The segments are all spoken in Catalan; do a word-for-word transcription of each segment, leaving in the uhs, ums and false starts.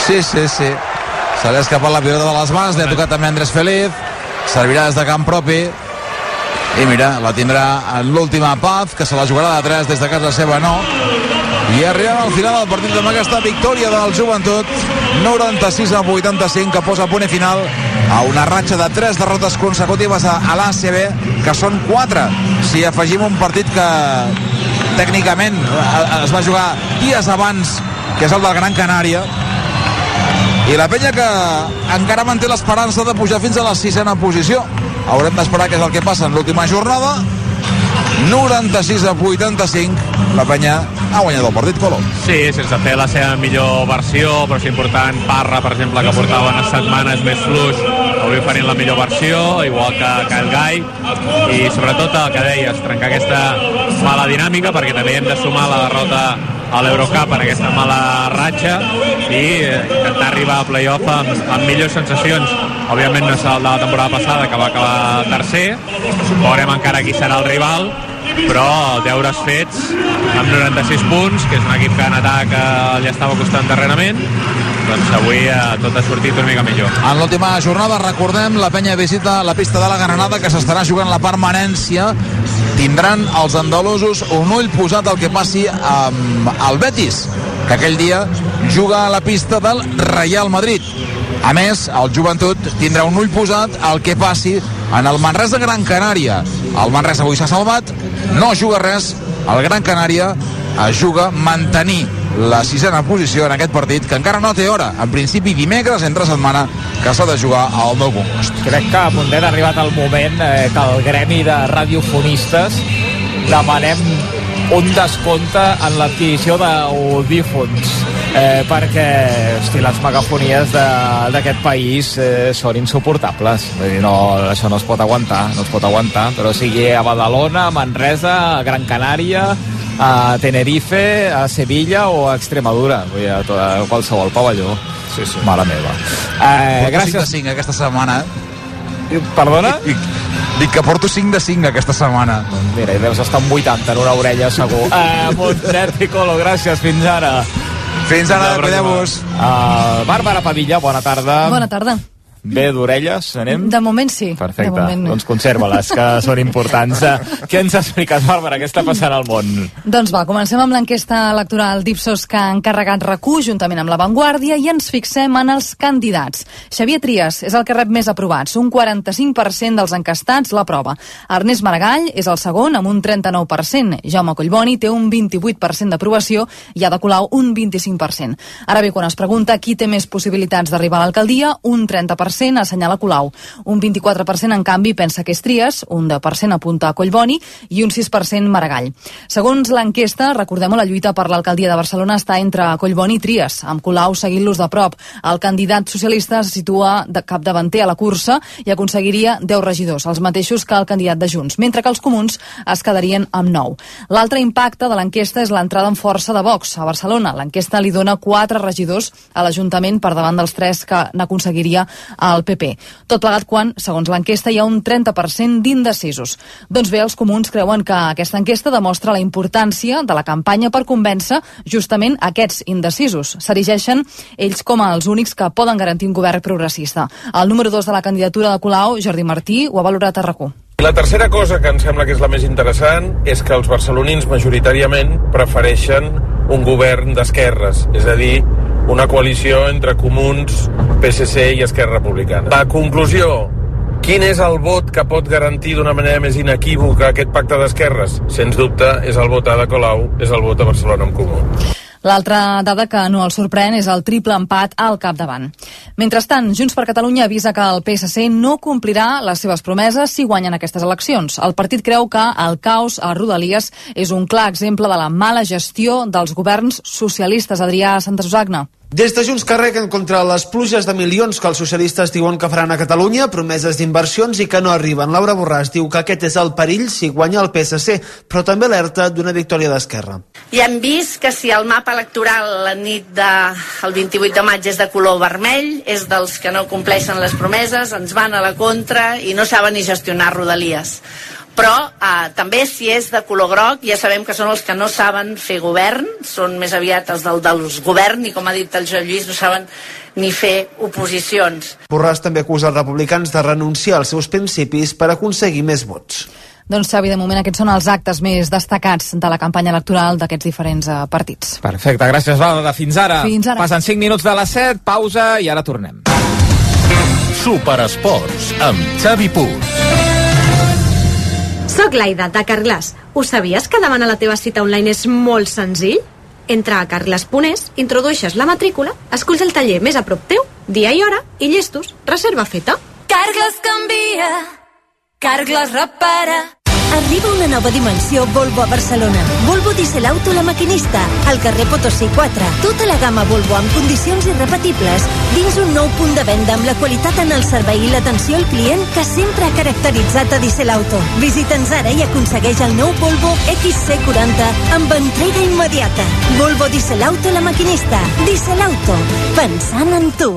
Sí, sí, sí. Se li ha escapat la pilota de les mans, li ha tocat també Andrés Feliz, servirà des de camp propi, i mira, la tindrà en l'última Paz, que se la jugarà de tres des de casa seva, no. I arribem al final del partit amb aquesta victòria del Joventut, noranta-sis a vuitanta-cinc, que posa punt i final a una ratxa de tres derrotes consecutives a, a l'A C B, que són quatre, si afegim un partit que tècnicament es va jugar dies abans, que és el del Gran Canària, i la penya que encara manté l'esperança de pujar fins a la sisena posició. Haurem d'esperar què és el que passa en l'última jornada. Noranta-sis a vuitanta-cinc, la penya ha guanyat el partit, Colom. Sí, sense fer la seva millor versió, però és important. Parra, per exemple, que portava unes setmanes més fluix, avui oferint la millor versió, igual que, que el Gai, i sobretot el que deies, trencar aquesta mala dinàmica, perquè també hem de sumar la derrota a l'Eurocup en aquesta mala ratxa i intentar arribar a playoff amb, amb millors sensacions. Òbviament no és el de la temporada passada, que va acabar tercer, veurem encara qui serà el rival, però deures fets amb noranta-sis punts, que és un equip que en atac li estava costant darrerament, doncs avui eh, tot ha sortit una mica millor. En l'última jornada, recordem, la penya visita la pista de la Granada, que s'estarà jugant la permanència. Tindran els andalusos un ull posat al que passi amb el Betis, que aquell dia juga a la pista del Real Madrid. A més, el Joventut tindrà un ull posat al que passi en el Manresa Gran Canària. El Manresa avui s'ha salvat, no juga res, el Gran Canària es juga mantenir la sisena posició en aquest partit, que encara no té hora. En principi dimecres, entre setmana, que s'ha de jugar al Nou Congost. Crec que a Mundet ha arribat el moment eh, que el gremi de radiofonistes demanem un descompte en l'adquisició d'audífons, eh, perquè hosti, les megafonies d'aquest país eh, són insuportables. Vull dir, no, això no es pot aguantar, no es pot aguantar, però sigui a Badalona, a Manresa, a Gran Canària, a Tenerife, a Sevilla o a Extremadura, vull dir, a, tot, a qualsevol pavelló. Sí, sí. Mare meva. Eh, gràcies. cinc de cinc aquesta setmana. Perdona? Dic, dic que porto cinc de cinc aquesta setmana. Mira, deus estar amb vuitanta en una orella, segur. Eh, Montret i Colo, gràcies, fins ara. Fins ara, cuideu-vos. Uh, Bàrbara Padilla, bona tarda. Bona tarda. Bé d'orelles, anem? De moment sí. Perfecte, de moment. Doncs conserva-les, que són importants. Què ens ha explicat, Bàrbara? Què està passant al món? Doncs va, comencem amb l'enquesta electoral d'Ipsos que ha encarregat R A C U juntament amb La Vanguardia i ens fixem en els candidats. Xavier Trias és el que rep més aprovats, un quaranta-cinc per cent dels encastats l'aprova. Ernest Maragall és el segon amb un trenta-nou per cent. Jaume Collboni té un vint-i-vuit per cent d'aprovació i Ada Colau un vint-i-cinc per cent. Ara bé, quan es pregunta qui té més possibilitats d'arribar a l'alcaldia, un trenta per cent assenyala Colau. Un vint-i-quatre per cent, en canvi, pensa que és Trias, un deu per cent apunta a Collboni i un sis per cent Maragall. Segons l'enquesta, recordem, la lluita per l'alcaldia de Barcelona està entre Collboni i Trias, amb Colau seguint-los de prop. El candidat socialista se situa de capdavanter a la cursa i aconseguiria deu regidors, els mateixos que el candidat de Junts, mentre que els comuns es quedarien amb nou. L'altre impacte de l'enquesta és l'entrada en força de Vox a Barcelona. L'enquesta li dona quatre regidors a l'Ajuntament per davant dels tres que n'aconseguiria el P P. Tot plegat quan, segons l'enquesta, hi ha un trenta per cent d'indecisos. Doncs bé, els comuns creuen que aquesta enquesta demostra la importància de la campanya per convèncer justament aquests indecisos. S'erigeixen ells com els únics que poden garantir un govern progressista. El número dos de la candidatura de Colau, Jordi Martí, ho ha valorat a R A C U. La tercera cosa que em sembla que és la més interessant és que els barcelonins majoritàriament prefereixen un govern d'esquerres, és a dir, una coalició entre Comuns, P S C i Esquerra Republicana. La conclusió, quin és el vot que pot garantir d'una manera més inequívoca aquest pacte d'esquerres? Sens dubte és el vot a Ada Colau, és el vot a Barcelona en Comú. L'altra dada que no el sorprèn és el triple empat al capdavant. Mentrestant, Junts per Catalunya avisa que el P S C no complirà les seves promeses si guanyen aquestes eleccions. El partit creu que el caos a Rodalies és un clar exemple de la mala gestió dels governs socialistes. Adrià Santasusagna. Des de Junts carreguen contra les pluges de milions que els socialistes diuen que faran a Catalunya, promeses d'inversions i que no arriben. Laura Borràs diu que aquest és el perill si guanya el P S C, però també alerta d'una victòria d'Esquerra. I hem vist que si el mapa electoral la nit del vint-i-vuit de maig és de color vermell, és dels que no compleixen les promeses, ens van a la contra i no saben ni gestionar Rodalies. però eh, també si és de color groc ja sabem que són els que no saben fer govern, són més aviat els del, dels govern i com ha dit el Joan Lluís no saben ni fer oposicions. Borràs també acusa els republicans de renunciar als seus principis per aconseguir més vots. Doncs, Xavi, de moment aquests són els actes més destacats de la campanya electoral d'aquests diferents uh, partits. Perfecte, gràcies, Laura. Fins ara. Fins ara. Passen cinc minuts de les set, pausa i ara tornem. Superesports, amb Xavi Puig. Soc l'Aida, de Carglass. Ho sabies que demanar la teva cita online és molt senzill? Entra a carglass punt es, introdueixes la matrícula, esculls el taller més a prop teu, dia i hora, i llestos, reserva feta. Carglass canvia, Carglass repara. Arriba una nova dimensió Volvo a Barcelona. Volvo Diesel Auto La Maquinista, al carrer Potosí quatre. Tota la gamma Volvo amb condicions irrepetibles, dins un nou punt de venda amb la qualitat en el servei i l'atenció al client que sempre ha caracteritzat a Diesel Auto. Visita'ns ara i aconsegueix el nou Volvo X C quaranta amb entrega immediata. Volvo Diesel Auto La Maquinista. Diesel Auto, pensant en tu.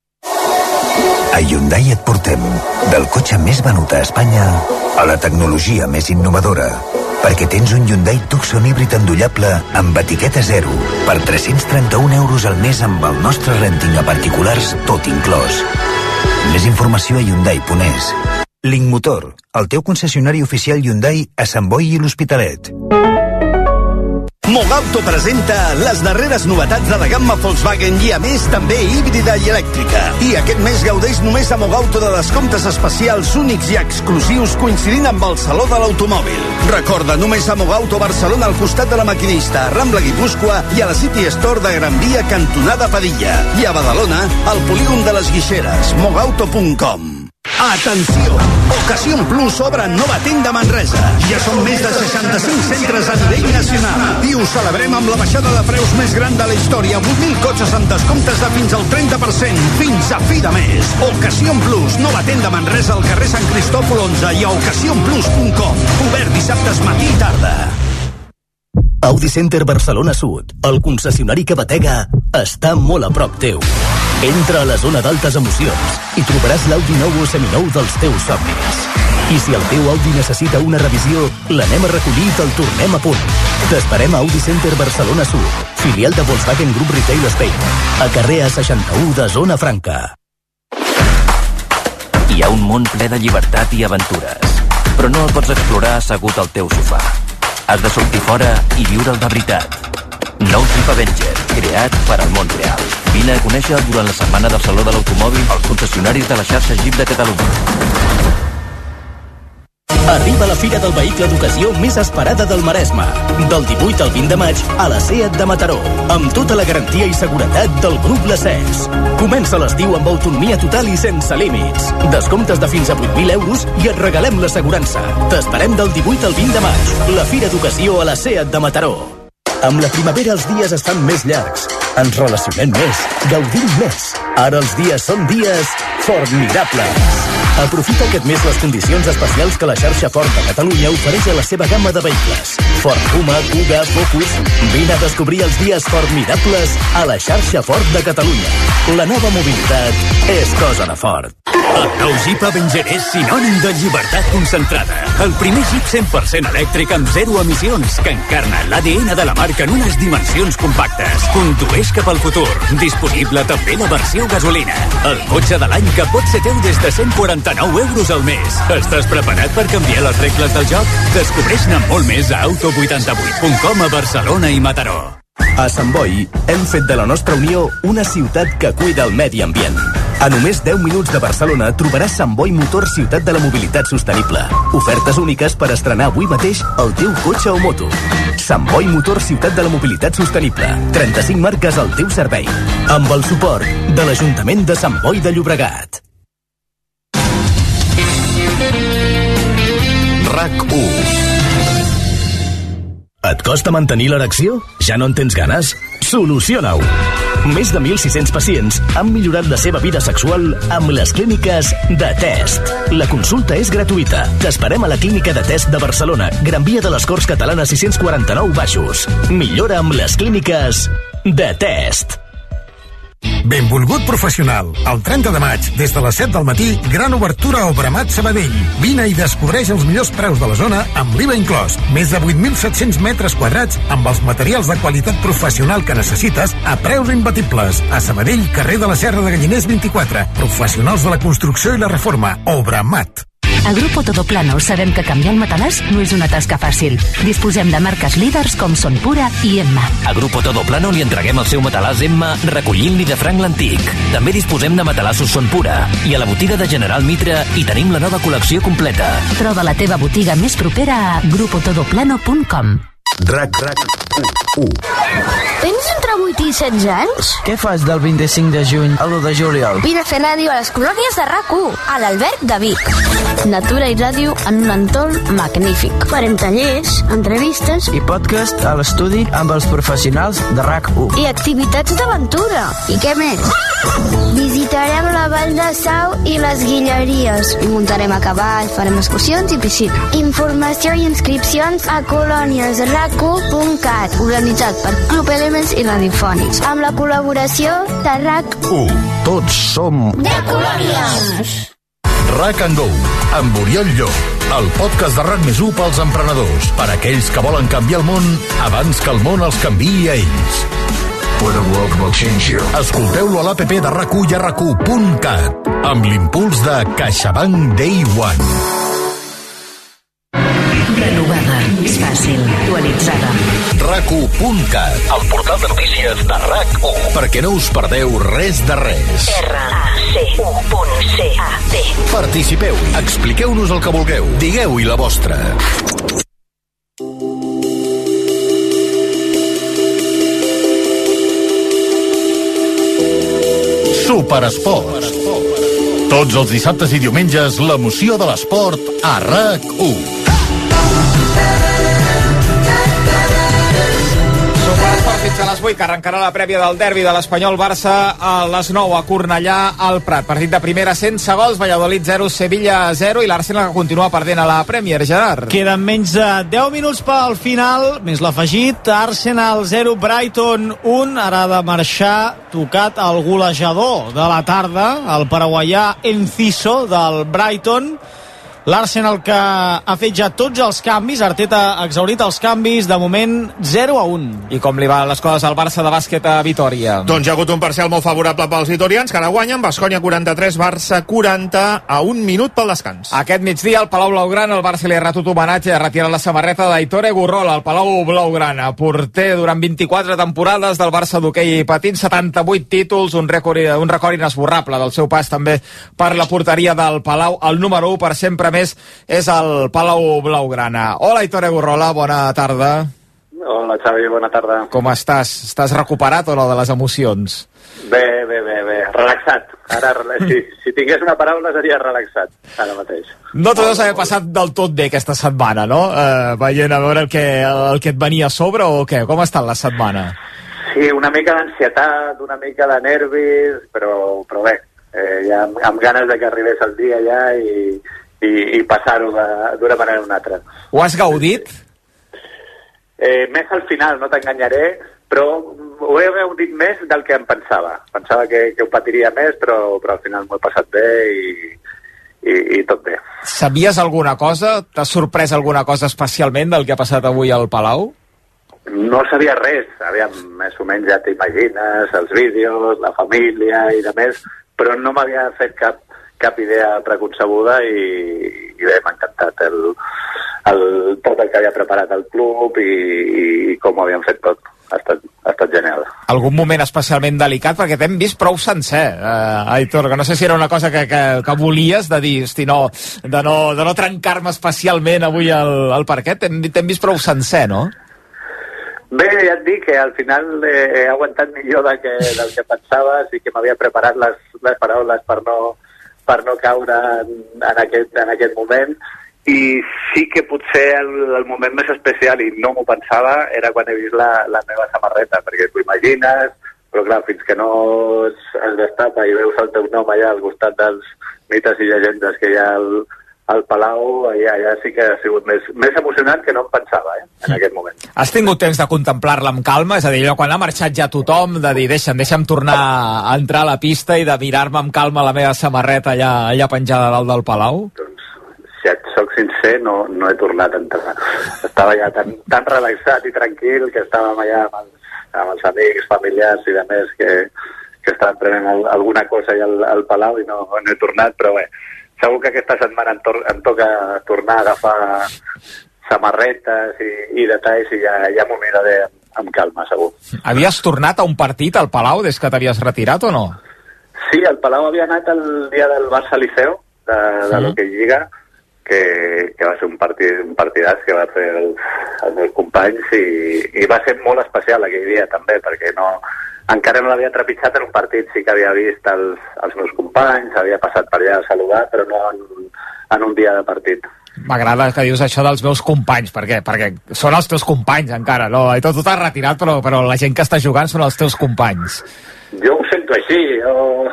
A Hyundai et portem del cotxe més venut a Espanya a la tecnologia més innovadora, perquè tens un Hyundai Tucson híbrid endollable amb etiqueta zero per tres-cents trenta-un euros al mes amb el nostre renting a particulars tot inclòs. Més informació a hyundai punt es. Link Motor, el teu concessionari oficial Hyundai a Sant Boi i l'Hospitalet. Mogauto presenta les darreres novetats de la gamma Volkswagen i a més també híbrida i elèctrica. I aquest mes gaudeix només a Mogauto de descomptes especials únics i exclusius coincidint amb el Saló de l'Automòbil. Recorda, només a Mogauto Barcelona al costat de La Maquinista, a Rambla Guipúscoa i a la City Store de Gran Via cantonada Padilla. I a Badalona, al polígon de les Guixeres, mogauto punt com. Atenció! Ocasión Plus obre nova tenda a Manresa. Ja són més de seixanta-cinc centres a nivell nacional. I ho celebrem amb la baixada de preus més gran de la història. vuit mil cotxes amb descomptes de fins al trenta per cent. Fins a fi de mes. Ocasión Plus, nova tenda a Manresa al carrer Sant Cristòfol onze i a ocasión plus punt com. Obert dissabtes matí i tarda. Audi Center Barcelona Sud, el concessionari que batega, està molt a prop teu. Entra a la zona d'altes emocions i trobaràs l'Audi nou o seminou dels teus somnis. I si el teu Audi necessita una revisió, l'anem a recollir i te'l tornem a punt. T'esperem a Audi Center Barcelona Sud, filial de Volkswagen Group Retail Spain, a carrer A seixanta-u de Zona Franca. Hi ha un món ple de llibertat i aventures, però no el pots explorar assegut al teu sofà. Has de sortir fora i viure'l de veritat. Nou Jeep Avenger, creat per al món real. Vine a conèixer durant la setmana del Saló de l'Automòbil els concessionaris de la xarxa Jeep de Catalunya. Arriba la Fira del Vehicle d'Ocasió més esperada del Maresme. Del divuit al vint de maig a la SEAT de Mataró, amb tota la garantia i seguretat del grup Lecès. Comença l'estiu amb autonomia total i sense límits. Descomptes de fins a vuit mil euros i et regalem l'assegurança. T'esperem del divuit al vint de maig. La Fira d'Ocasió a la SEAT de Mataró. Amb la primavera els dies estan més llargs. Ens relacionem més, gaudim més. Ara els dies són dies formidables. Aprofita aquest mes les condicions especials que la xarxa Ford de Catalunya ofereix a la seva gamma de vehicles. Ford Puma, Kuga, Focus... Vine a descobrir els dies formidables a la xarxa Ford de Catalunya. La nova mobilitat és cosa de Ford. El nou Jeep Avenger és sinònim de llibertat concentrada. El primer Jeep cent per cent elèctric amb zero emissions que encarna l'A D N de la marca en unes dimensions compactes. Condueix cap al futur. Disponible també la versió gasolina. El cotxe de l'any que pot ser teu des de cent quaranta-nou euros al mes. Estàs preparat per canviar les regles del joc? Descobreix-ne molt més a auto vuitanta vuit punt com a Barcelona i Mataró. A Sant Boi hem fet de la nostra Unió una ciutat que cuida el medi ambient. A només deu minuts de Barcelona trobaràs Sant Boi Motor Ciutat de la Mobilitat Sostenible. Ofertes úniques per estrenar avui mateix el teu cotxe o moto. Sant Boi Motor Ciutat de la Mobilitat Sostenible. trenta-cinc marques al teu servei. Amb el suport de l'Ajuntament de Sant Boi de Llobregat. RAC u. Et costa mantenir l'erecció? Ja no en tens ganes? Soluciona-ho! Més de mil sis-cents pacients han millorat la seva vida sexual amb les clíniques de Test. La consulta és gratuïta. T'esperem a la clínica de Test de Barcelona, Gran Via de les Corts Catalanes sis-cents quaranta-nou Baixos. Millora amb les clíniques de Test. Benvolgut professional. El trenta de maig, des de les set del matí, gran obertura a Obramat Sabadell. Vine i descobreix els millors preus de la zona amb l'I V A inclòs. Més de vuit mil set-cents metres quadrats amb els materials de qualitat professional que necessites a preus imbatibles. A Sabadell, carrer de la Serra de Galliners vint-i-quatre. Professionals de la construcció i la reforma. Obramat. A Grupo Todoplano sabem que canviar el matalàs no és una tasca fàcil. Disposem de marques líders com Son Pura i Emma. A Grupo Todoplano li entreguem el seu matalàs Emma recollint-li de franc l'antic. També disposem de matalassos Son Pura. I a la botiga de General Mitre hi tenim la nova col·lecció completa. Troba la teva botiga més propera a grupo todoplano punt com. RAC RAC u. Tens entre vuit i setze anys? Què fas del vint-i-cinc de juny a l'u de juliol? Vine a fer ràdio a les colònies de RAC u, a l'Alberg de Vic. Natura i ràdio en un entorn magnífic. Farem tallers, entrevistes i podcast a l'estudi amb els professionals de RAC u. I activitats d'aventura. I què més? Visitarem la Vall de Sau i les Guilleries. I muntarem a cavall, farem excursions i piscina. Informació i inscripcions a colònies rac u punt cat, organitzat per Club Elements i Radiofònics, amb la col·laboració de RAC u. Tots som de Colònies. RAC and Go, amb Oriol Llop, el podcast de RAC més u pels emprenedors, per aquells que volen canviar el món abans que el món els canviï a ells. Escolteu-lo a l'A P P de RAC u i a rac u punt cat, amb l'impuls de CaixaBank Day One. Renovada, és fàcil, actualitzada. rac u punt cat, el portal de notícies de RAC u, perquè no us perdeu res de res. R A C U punt C A T. Participeu, expliqueu-nos el que vulgueu, digueu-hi la vostra. Superesport. Tots els dissabtes i diumenges, l'emoció de l'esport a RAC u. Fins a les vuit, que arrencarà la prèvia del derbi de l'Espanyol Barça a les nou a Cornellà al Prat. Partit de primera sense gols, Valladolid zero, Sevilla zero i l'Arsenal que continua perdent a la Premier, Gerard. Queden menys de deu minuts pel final, més l'afegit, Arsenal zero, Brighton un, ara ha de marxar tocat el golejador de la tarda, el paraguaià Enciso del Brighton. L'Arsenal que ha fet ja tots els canvis, Arteta ha exhaurit els canvis, de moment zero a un. I com li van les coses al Barça de bàsquet a Vitòria? Doncs hi ha hagut un parcial molt favorable pels vitorians, que ara guanyen, Baskonia quaranta-tres, Barça quaranta, a un minut pel descans. Aquest migdia al Palau Blaugrana el Barça li ha retut homenatge, ha retirat la samarreta d'Aitor Egurrola al Palau Blaugrana, porter durant vint-i-quatre temporades del Barça d'hoquei patint, setanta-vuit títols, un rècord, un record inesborrable del seu pas també per la porteria del Palau. El número u per sempre més és el Palau Blaugrana. Hola, Aitor Egurrola, bona tarda. Hola, Xavi, bona tarda. Com estàs? Estàs recuperat o no de les emocions? Bé, bé, bé, bé. Relaxat. Ara, si, si tingués una paraula seria relaxat, ara mateix. No t'ho deus haver passat del tot bé aquesta setmana, no? Eh, veient a veure el que, el que et venia a sobre o què? Com ha estat la setmana? Sí, una mica d'ansietat, una mica de nervis, però, però bé, eh, ja amb, amb ganes de que arribés el dia ja i i, i passar-ho d'una manera o una altra. Ho has gaudit? Eh, més al final, no t'enganyaré, però ho he gaudit més del que em pensava. Pensava que, que ho patiria més, però, però al final m'ho he passat bé i, i, i tot bé. Sabies alguna cosa? T'ha sorprès alguna cosa especialment del que ha passat avui al Palau? No sabia res. Aviam, més o menys ja t'imagines, els vídeos, la família i de més, però no m'havia fet cap cap idea preconcebuda i, i bé, m'ha encantat el, el, tot el que havia preparat el club i, i com ho havien fet tot. Ha estat, ha estat genial. Algun moment especialment delicat? Perquè t'hem vist prou sencer, eh, Aitor, que no sé si era una cosa que, que, que volies de dir, hosti, no, de no, de no trencar-me especialment avui al, al parquet. T'hem vist prou sencer, no? Bé, ja et dic que al final eh, he aguantat millor del que, del que pensava, sí que m'havia preparat les, les paraules per no per no caure en, en, aquest, en aquest moment, i sí que potser el, el moment més especial, i no m'ho pensava, era quan he vist la, la meva samarreta, perquè t'ho imagines, però clar, fins que no es, es destapa i veus el teu nom allà al costat dels mites i llegendes que hi ha al, al Palau, ja, ja sí que ha sigut més, més emocionant que no em pensava, eh, en aquest moment. Has tingut temps de contemplar-la amb calma? És a dir, allò, quan ha marxat ja tothom, de dir, deixa'm, deixa'm tornar a entrar a la pista i de mirar-me amb calma la meva samarreta allà, allà penjada dalt del Palau? Doncs, si et soc sincer, no, no he tornat a entrar. Estava ja tan, tan relaxat i tranquil que estàvem allà amb els, amb els amics, familiars i de més que, que estaven prenent alguna cosa allà al, al Palau i no, no he tornat, però bé, segur que aquesta setmana em, tor em toca tornar a agafar samarretes i, i detalls i ja, ja m'ho miraré amb, amb calma, segur. Havies tornat a un partit al Palau des que t'havies retirat o no? Sí, al Palau havia anat el dia del Barça-Liceu, de, de sí. l'Hockey Lliga, que, que va ser un, partit, un partidàs que va fer el, els meus companys i, i va ser molt especial aquell dia també, perquè no... Encara no l'havia trepitjat en un partit, sí que havia vist els, els meus companys, havia passat per allà a saludar, però no en, en un dia de partit. M'agrada que dius això dels meus companys, per què? Perquè són els teus companys encara, no? I tot, tot t'has retirat, però, però la gent que està jugant són els teus companys. Jo ho sento així, jo...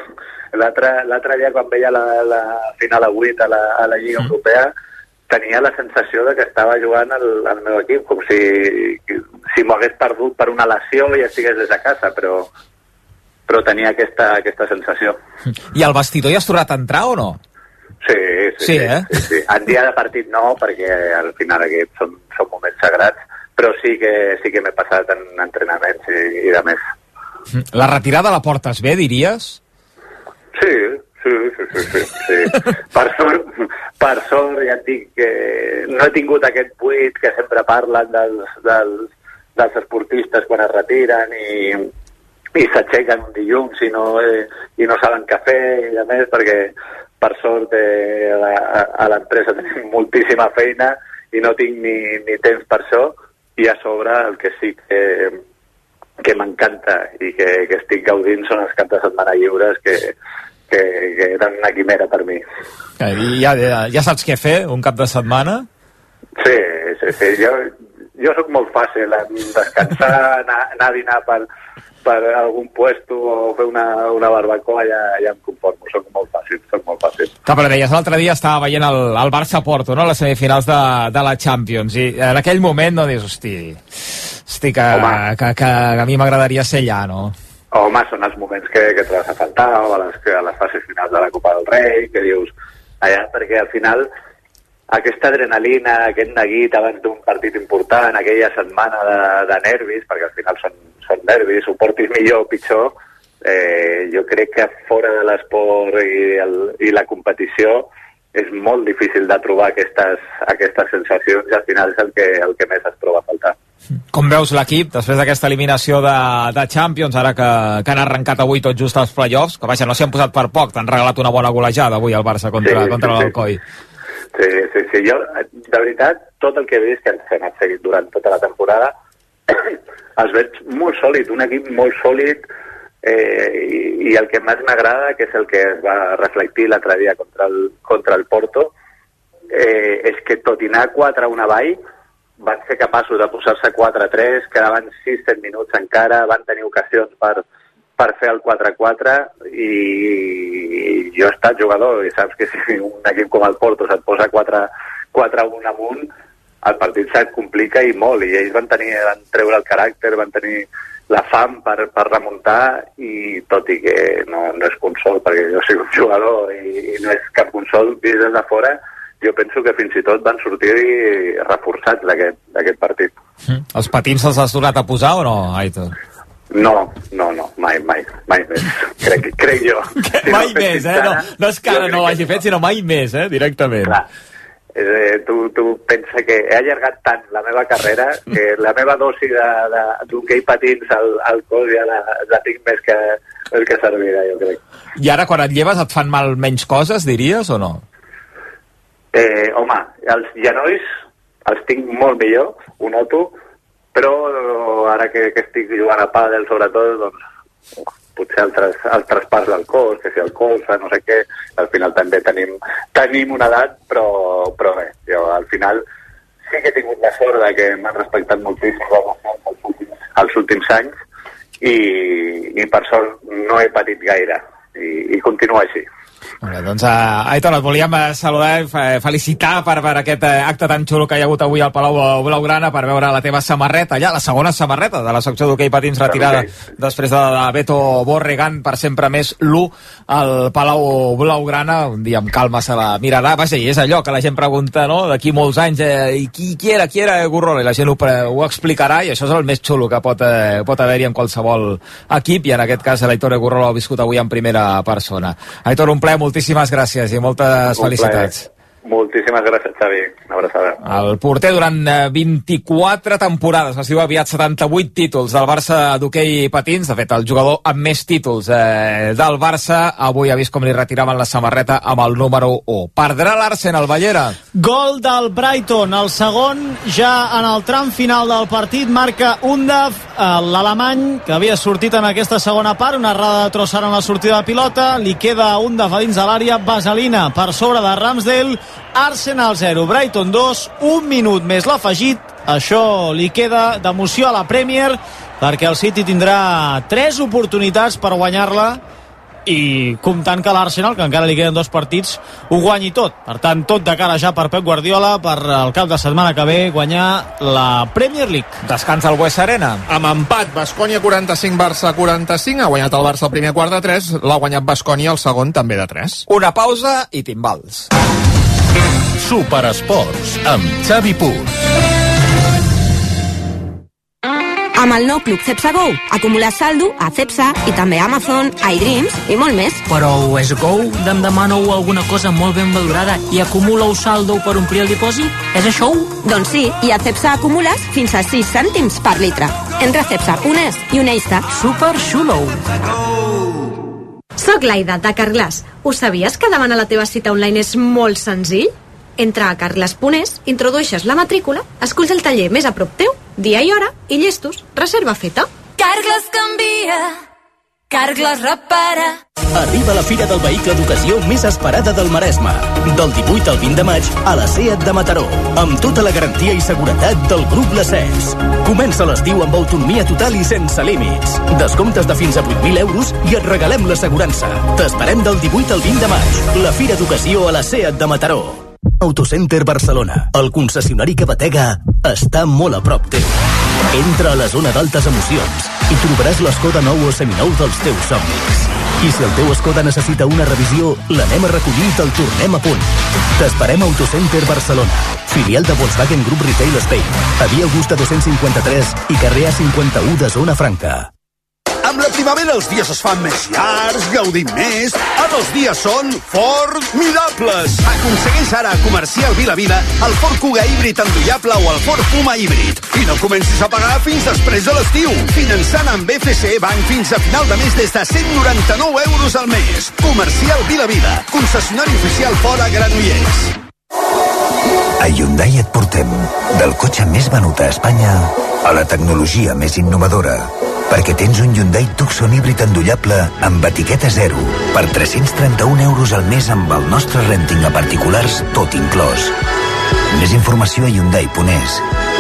L'altre dia quan veia la, la final a vuit a la, a la Lliga mm. Europea tenia la sensació de que estava jugant al, al meu equip, com si, si m'ho hagués perdut per una lesió i estigués des de casa, però, però tenia aquesta, aquesta sensació. I al vestidor hi has tornat a entrar o no? Sí, sí, sí, sí, eh? sí, sí. En dia de partit no, perquè al final aquests són, són moments sagrats, però sí que, sí que m'he passat en entrenaments i, i de més. La retirada la portes bé, diries? Sí, sí, sí, sí, sí, sí. Per sort, per sort ja et dic que no he tingut aquest buit que sempre parlen dels, dels, dels esportistes quan es retiren i, i s'aixequen un dilluns i no, eh, i no saben què fer i a més perquè per sort eh, a, a l'empresa tenim moltíssima feina i no tinc ni, ni temps per això i a sobre el que sí que, que m'encanta i que, que estic gaudint són els caps de setmana lliures que Que, que eren una quimera per mi. I ja, ja, ja saps què fer un cap de setmana? Sí, sí, sí. Jo, jo sóc molt fàcil en descansar, anar, anar a dinar per, per algun puesto o fer una, una barbacoa, ja, ja em conformo. Soc molt fàcil, soc molt fàcil. Clar, però deies, l'altre dia estava veient el, el Barça-Porto, no?, les semifinals de, de la Champions, i en aquell moment no dius, hosti, hosti que, que, que a mi m'agradaria ser allà, no? Home, són els moments que, que trobes a faltar, o a les, a les fases finals de la Copa del Rei, que dius allà, perquè al final aquesta adrenalina, aquest neguit abans d'un partit important, aquella setmana de, de nervis, perquè al final són, són nervis, ho portis millor o pitjor, eh, jo crec que fora de l'esport i, el, i la competició és molt difícil de trobar aquestes, aquestes sensacions i al final és el que, el que més es troba a faltar. Com veus l'equip després d'aquesta eliminació de, de Champions, ara que, que han arrencat avui tot just els play-offs, que vaja, no s'hi han posat per poc, t'han regalat una bona golejada avui al Barça contra, sí, contra sí, l'Alcoi. Sí, sí, sí, jo, de veritat, tot el que he vist, que ens hem seguit durant tota la temporada, els veig molt sòlid, un equip molt sòlid, eh, i, i el que més m'agrada, que és el que es va reflectir l'altre dia contra el, contra el Porto, eh, és que tot i anar quatre a una avall, van ser capaços de posar-se quatre a tres, quedaven sis set minuts encara, van tenir ocasions per, per fer el quatre a quatre i jo he estat jugador i saps que si un equip com el Porto se't posa quatre a un amunt, el partit se't complica i molt, i ells van tenir, van treure el caràcter, van tenir la fam per, per remuntar i tot i que no, no és consol, perquè jo soc un jugador i, i no és cap consol vist des de fora, jo penso que fins i tot van sortir reforçats d'aquest partit. Mm. Els patins se'ls has donat a posar o no, Aitor? No, no, no, mai, mai, mai més, crec, crec jo. Si mai no més, eh? No, no és que ara no ho hagi fet, sinó mai més, eh? Directament. Clar. Eh, tu, tu pensa que he allargat tant la meva carrera que la meva dosi d'hoquei patins al, al cos ja la, la tinc més que, més que servida, jo crec. I ara quan et lleves et fan mal menys coses, diries, o no? Eh, home, els genolls els tinc molt millor, ho noto, però ara que, que estic jugant a pàdel sobretot, doncs uh, potser altres, altres parts del cos, que si el colze, no sé què, al final també tenim, tenim una edat, però, però bé, jo al final sí que he tingut la sort de que m'han respectat moltíssim els últims, els últims anys i, i per sort no he patit gaire i, i continua així. Molt bé, doncs, uh, Aitor, et volíem uh, saludar i felicitar per, per aquest uh, acte tan xulo que hi ha hagut avui al Palau Blaugrana per veure la teva samarreta, allà, la segona samarreta de la secció d'hoquei patins retirada després de la Beto Borregan, per sempre més l'u al Palau Blaugrana. Un dia amb calma se la mirarà. Vaja, i és allò que la gent pregunta, no?, d'aquí molts anys, eh, i qui, qui era, qui era Gurrola? I la gent ho, ho explicarà, i això és el més xulo que pot, eh, pot haver-hi en qualsevol equip, i en aquest cas l'Aitor Gurrola ho ha viscut avui en primera persona. Aitor, un plaer, moltíssimes gràcies i moltes un felicitats. Plaer. Moltíssimes gràcies, Xavi. Una abraçada. El porter durant vint-i-quatre temporades, es diu aviat setanta-vuit títols del Barça d'hoquei patins. De fet, el jugador amb més títols eh, del Barça avui ha vist com li retiraven la samarreta amb el número u. Perdrà l'Arsenal, Ballera. Gol del Brighton, el segon ja en el tram final del partit, marca Undav, l'alemany que havia sortit en aquesta segona part, una errada de Trossard en la sortida de pilota, li queda Undav a dins de l'àrea, Vaselina per sobre de Ramsdale. Arsenal zero, Brighton dos, un minut més l'afegit. Això li queda d'emoció a la Premier, perquè el City tindrà tres oportunitats per guanyar-la, i comptant que l'Arsenal, que encara li queden dos partits, ho guanyi tot. Per tant, tot de cara ja per Pep Guardiola per el cap de setmana que ve guanyar la Premier League. Descansa el Buesa Arena. Amb empat, Baskonia quaranta-cinc, Barça quaranta-cinc. Ha guanyat el Barça el primer quart de tres, l'ha guanyat Baskonia el segon també de tres. Una pausa i timbals. Superesports amb Xavi Puig. Amb el nou Club Cepsa Go acumules saldo a Cepsa i també a Amazon, iDreams i molt més. Però és Go? Em demaneu alguna cosa molt ben valorada i acumuleu saldo per omplir el dipòsit? És això? Doncs sí, i a Cepsa acumules fins a sis cèntims per litre. Entra a cepsa punt es i uneix-te. Super xulo! Soc l'Aida, de Carglass. Ho sabies que demanar la teva cita online és molt senzill? Entra a carglass punt es, introdueixes la matrícula, esculls el taller més a prop teu, dia i hora, i llestos, reserva feta. Carglass canvia, Carglass repara. Arriba la Fira del Vehicle d'Ocasió més esperada del Maresme. Del divuit al vint de maig a la SEAT de Mataró, amb tota la garantia i seguretat del grup La SES. Comença l'estiu amb autonomia total i sense límits. Descomptes de fins a vuit mil euros i et regalem l'assegurança. T'esperem del divuit al vint de maig. La Fira d'Ocasió a la SEAT de Mataró. Autocenter Barcelona, el concessionari que batega, està molt a prop teu. Entra a la zona d'altes emocions i trobaràs l'Skoda nou o seminou dels teus somnis. I si el teu Skoda necessita una revisió, l'anem a recollir i te'l tornem a punt. T'esperem a Autocenter Barcelona, filial de Volkswagen Group Retail Spain, a Via Augusta dos-cents cinquanta-tres i carrer A cinquanta-u de Zona Franca. Amb la primavera els dies es fan més llargs, gaudim més. Ara els dies són formidables. Aconsegueix ara a Comercial Vila Vila el Ford Kuga híbrid endollable o el Ford Puma híbrid. I no comencis a pagar fins després de l'estiu. Finançant amb B F C Bank fins a final de mes des de cent noranta-nou euros al mes. Comercial Vila Vila, concessionari oficial Ford a Granollers. A Hyundai et portem del cotxe més venut a Espanya a la tecnologia més innovadora, perquè tens un Hyundai Tucson híbrid endollable amb etiqueta zero per tres-cents trenta-un euros al mes amb el nostre renting a particulars tot inclòs. Més informació a hyundai punt es.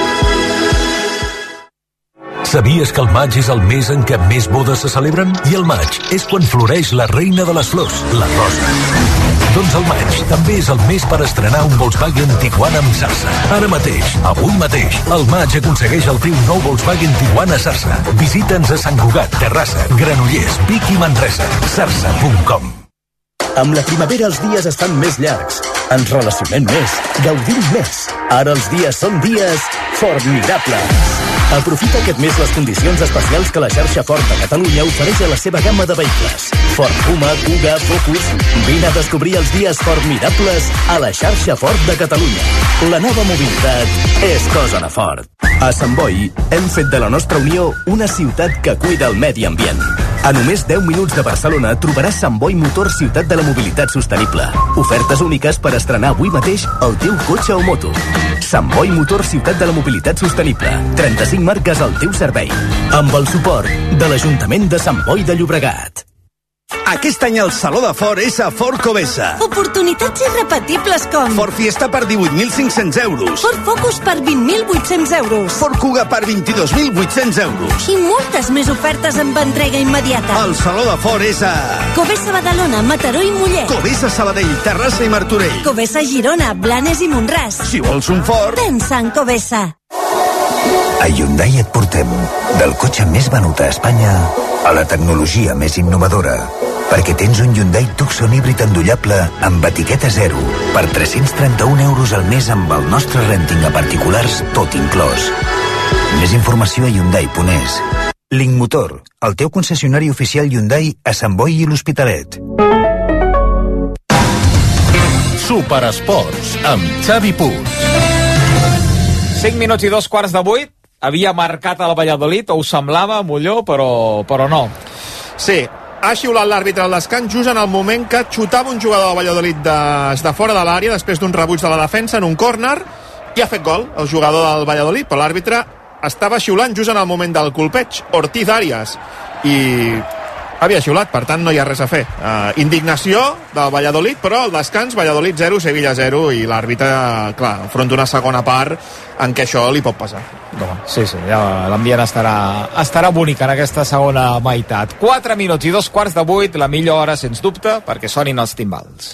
Sabies que el maig és el mes en què més bodes se celebren? I el maig és quan floreix la reina de les flors, la rosa. Doncs el maig també és el mes per estrenar un Volkswagen Tiguan amb Sarsa. Ara mateix, avui mateix, el maig aconsegueix el teu nou Volkswagen Tiguan a Sarsa. Visita'ns a Sant Cugat, Terrassa, Granollers, Vic i Manresa. sarsa punt com. Amb la primavera els dies estan més llargs. Ens relacionem més, gaudim més. Ara els dies són dies formidables. Aprofita aquest mes les condicions especials que la xarxa Ford de Catalunya ofereix a la seva gamma de vehicles. Ford Puma, Kuga, Focus... Vine a descobrir els dies formidables a la xarxa Ford de Catalunya. La nova mobilitat és cosa de Ford. A Sant Boi hem fet de la nostra Unió una ciutat que cuida el medi ambient. A només deu minuts de Barcelona trobaràs Sant Boi Motor Ciutat de la Mobilitat Sostenible. Ofertes úniques per estrenar avui mateix el teu cotxe o moto. Sant Boi Motor Ciutat de la Mobilitat Sostenible. trenta-cinc marques al teu servei. Amb el suport de l'Ajuntament de Sant Boi de Llobregat. Aquest any el Saló de Ford és a Ford Covesa. Oportunitats irrepetibles com Ford Fiesta per divuit mil cinc-cents euros. Ford Focus per vint mil vuit-cents euros. Ford Kuga per vint-i-dos mil vuit-cents euros. I moltes més ofertes amb entrega immediata. El Saló de Ford és a Covesa Badalona, Mataró i Mollet. Covesa Sabadell, Terrassa i Martorell. Covesa Girona, Blanes i Montràs. Si vols un Ford, pensa en Covesa. A Hyundai et portem del cotxe més venut a Espanya a la tecnologia més innovadora, perquè tens un Hyundai Tucson híbrid endollable amb etiqueta zero per tres-cents trenta-un euros al mes amb el nostre renting a particulars tot inclòs. Més informació a Hyundai punt es. Link Motor, el teu concessionari oficial Hyundai a Sant Boi i l'Hospitalet. Superesports amb Xavi Puig. cinc minuts i dos quarts de vuit. Havia marcat el Valladolid, o us semblava, Molló, però, però no. Sí, ha xiulat l'àrbitre al descans just en el moment que xutava un jugador de Valladolid des de fora de l'àrea, després d'un rebuig de la defensa en un córner, i ha fet gol el jugador del Valladolid, però l'àrbitre estava xiulant just en el moment del colpeig, Ortiz Arias, i havia xiulat, per tant no hi ha res a fer. Uh, indignació del Valladolid, però al descans Valladolid zero, Sevilla zero, i l'àrbitre, clar, enfronta una segona part en què això li pot passar. No, sí, sí, ja l'ambient estarà, estarà bonic en aquesta segona meitat. quatre minuts i dos quarts de vuit, la millor hora, sens dubte, perquè sonin els timbals.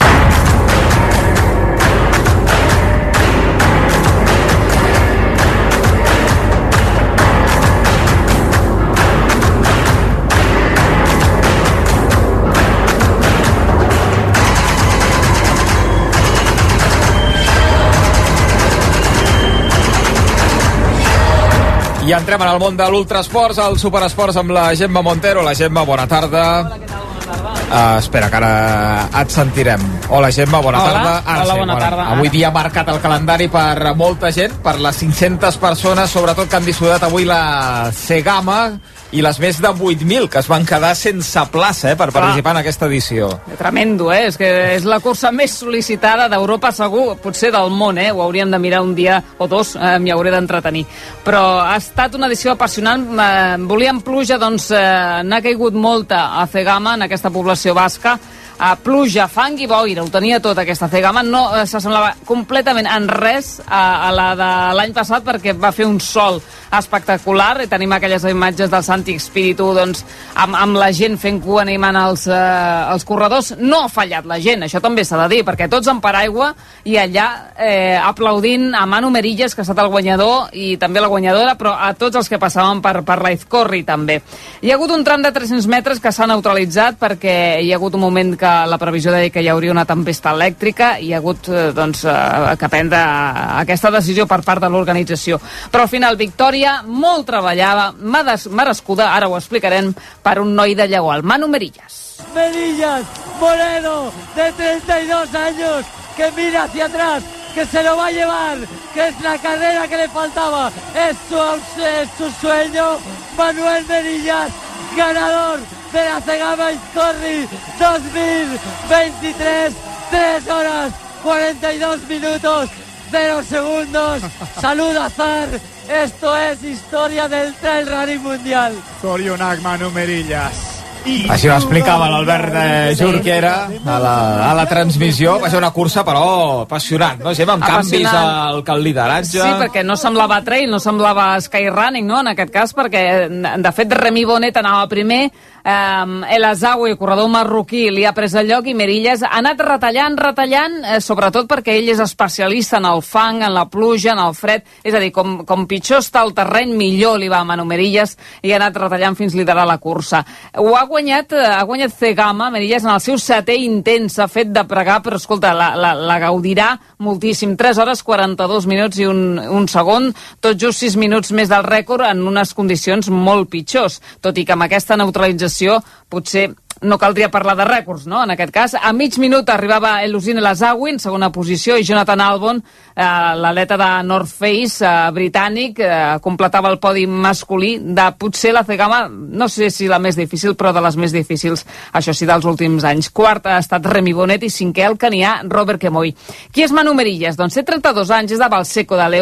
I entrem en el món de l'ultrasports, el superesports amb la Gemma Montero. La Gemma, bona tarda. Hola, què tal? Bona tarda. Uh, espera, que ara et sentirem. Hola, Gemma, bona Hola. tarda. Ara Hola, sí, bona tarda. Avui dia marcat el calendari per molta gent, per les cinc-centes persones, sobretot que han disputat avui la C-Gama, i les més de vuit mil que es van quedar sense plaça eh, per Clar. participar en aquesta edició. Tremendo, eh? És que és la cursa més sol·licitada d'Europa, segur, potser del món, eh? Ho hauríem de mirar un dia o dos, eh, m'hi hauré d'entretenir. Però ha estat una edició apassionant. Eh, volíem pluja, doncs eh, n'ha caigut molta a C-Gama, en aquesta població basca. Uh, pluja, fang i boira, ho tenia tot aquesta C-Gama, no uh, s'assemblava completament en res a, a la de l'any passat, perquè va fer un sol espectacular, i tenim aquelles imatges del Santi Espíritu, doncs, amb, amb la gent fent cua animant els, uh, els corredors. No ha fallat la gent, això també s'ha de dir, perquè tots en paraigua i allà eh, aplaudint a Manu Merillas, que ha estat el guanyador, i també la guanyadora, però a tots els que passaven per, per Raizcorri també. Hi ha hagut un tram de tres-cents metres que s'ha neutralitzat, perquè hi ha hagut un moment que la previsió deia que hi hauria una tempesta elèctrica, i hi ha hagut eh, doncs, eh, que prendre aquesta decisió per part de l'organització. Però al final, victòria molt treballada, merescuda, ara ho explicarem, per un noi de Lleó, el Manu Merillas. Merillas, Moreno, de treinta y dos años, que mira hacia atrás, que se lo va a llevar, que es la carrera que le faltaba, es su, es su sueño, Manuel Merillas, ganador de la C-Gama Raizcorri dos mil veintitrés, tres horas cuarenta y dos minutos cero segundos. Salud Azar, esto es historia del Trail Running Mundial. Zorionak, Manu Merillas. I... Així ho explicava l'Albert eh, Jorquera a la, a la transmissió. Va ser una cursa, però apassionant, no? Gemma, amb canvis al, al lideratge. Sí, perquè no semblava trail, no semblava skyrunning, no?, en aquest cas, perquè, de fet, Remy Bonnet anava primer, Um, El Azawi, corredor marroquí, li ha pres el lloc, i Merillas ha anat retallant, retallant, eh, sobretot perquè ell és especialista en el fang, en la pluja, en el fred. És a dir, com, com pitjor està el terreny, millor li va a Manu Merillas, i ha anat retallant fins liderar la cursa. Ho ha guanyat, ha guanyat C-Gama, Merillas, en el seu setè intent, s'ha fet de pregar, però escolta, la, la, la gaudirà moltíssim. tres hores quaranta-dos minuts i un, un segon, tot just sis minuts més del rècord, en unes condicions molt pitjors, tot i que amb aquesta neutralització potser no caldria parlar de rècords, no?, en aquest cas. A mig minut arribava Elusine El Azawi en segona posició, i Jonathan Albon, eh, l'atleta de North Face eh, britànic, eh, completava el podi masculí de potser la C-Gama, no sé si la més difícil, però de les més difícils, això sí, dels últims anys. Quart ha estat Remy Bonnet, i cinquè el canià Robert Kemoy. Qui és Manu Merillas? Doncs té trenta-dos anys, és de Valseco, de León,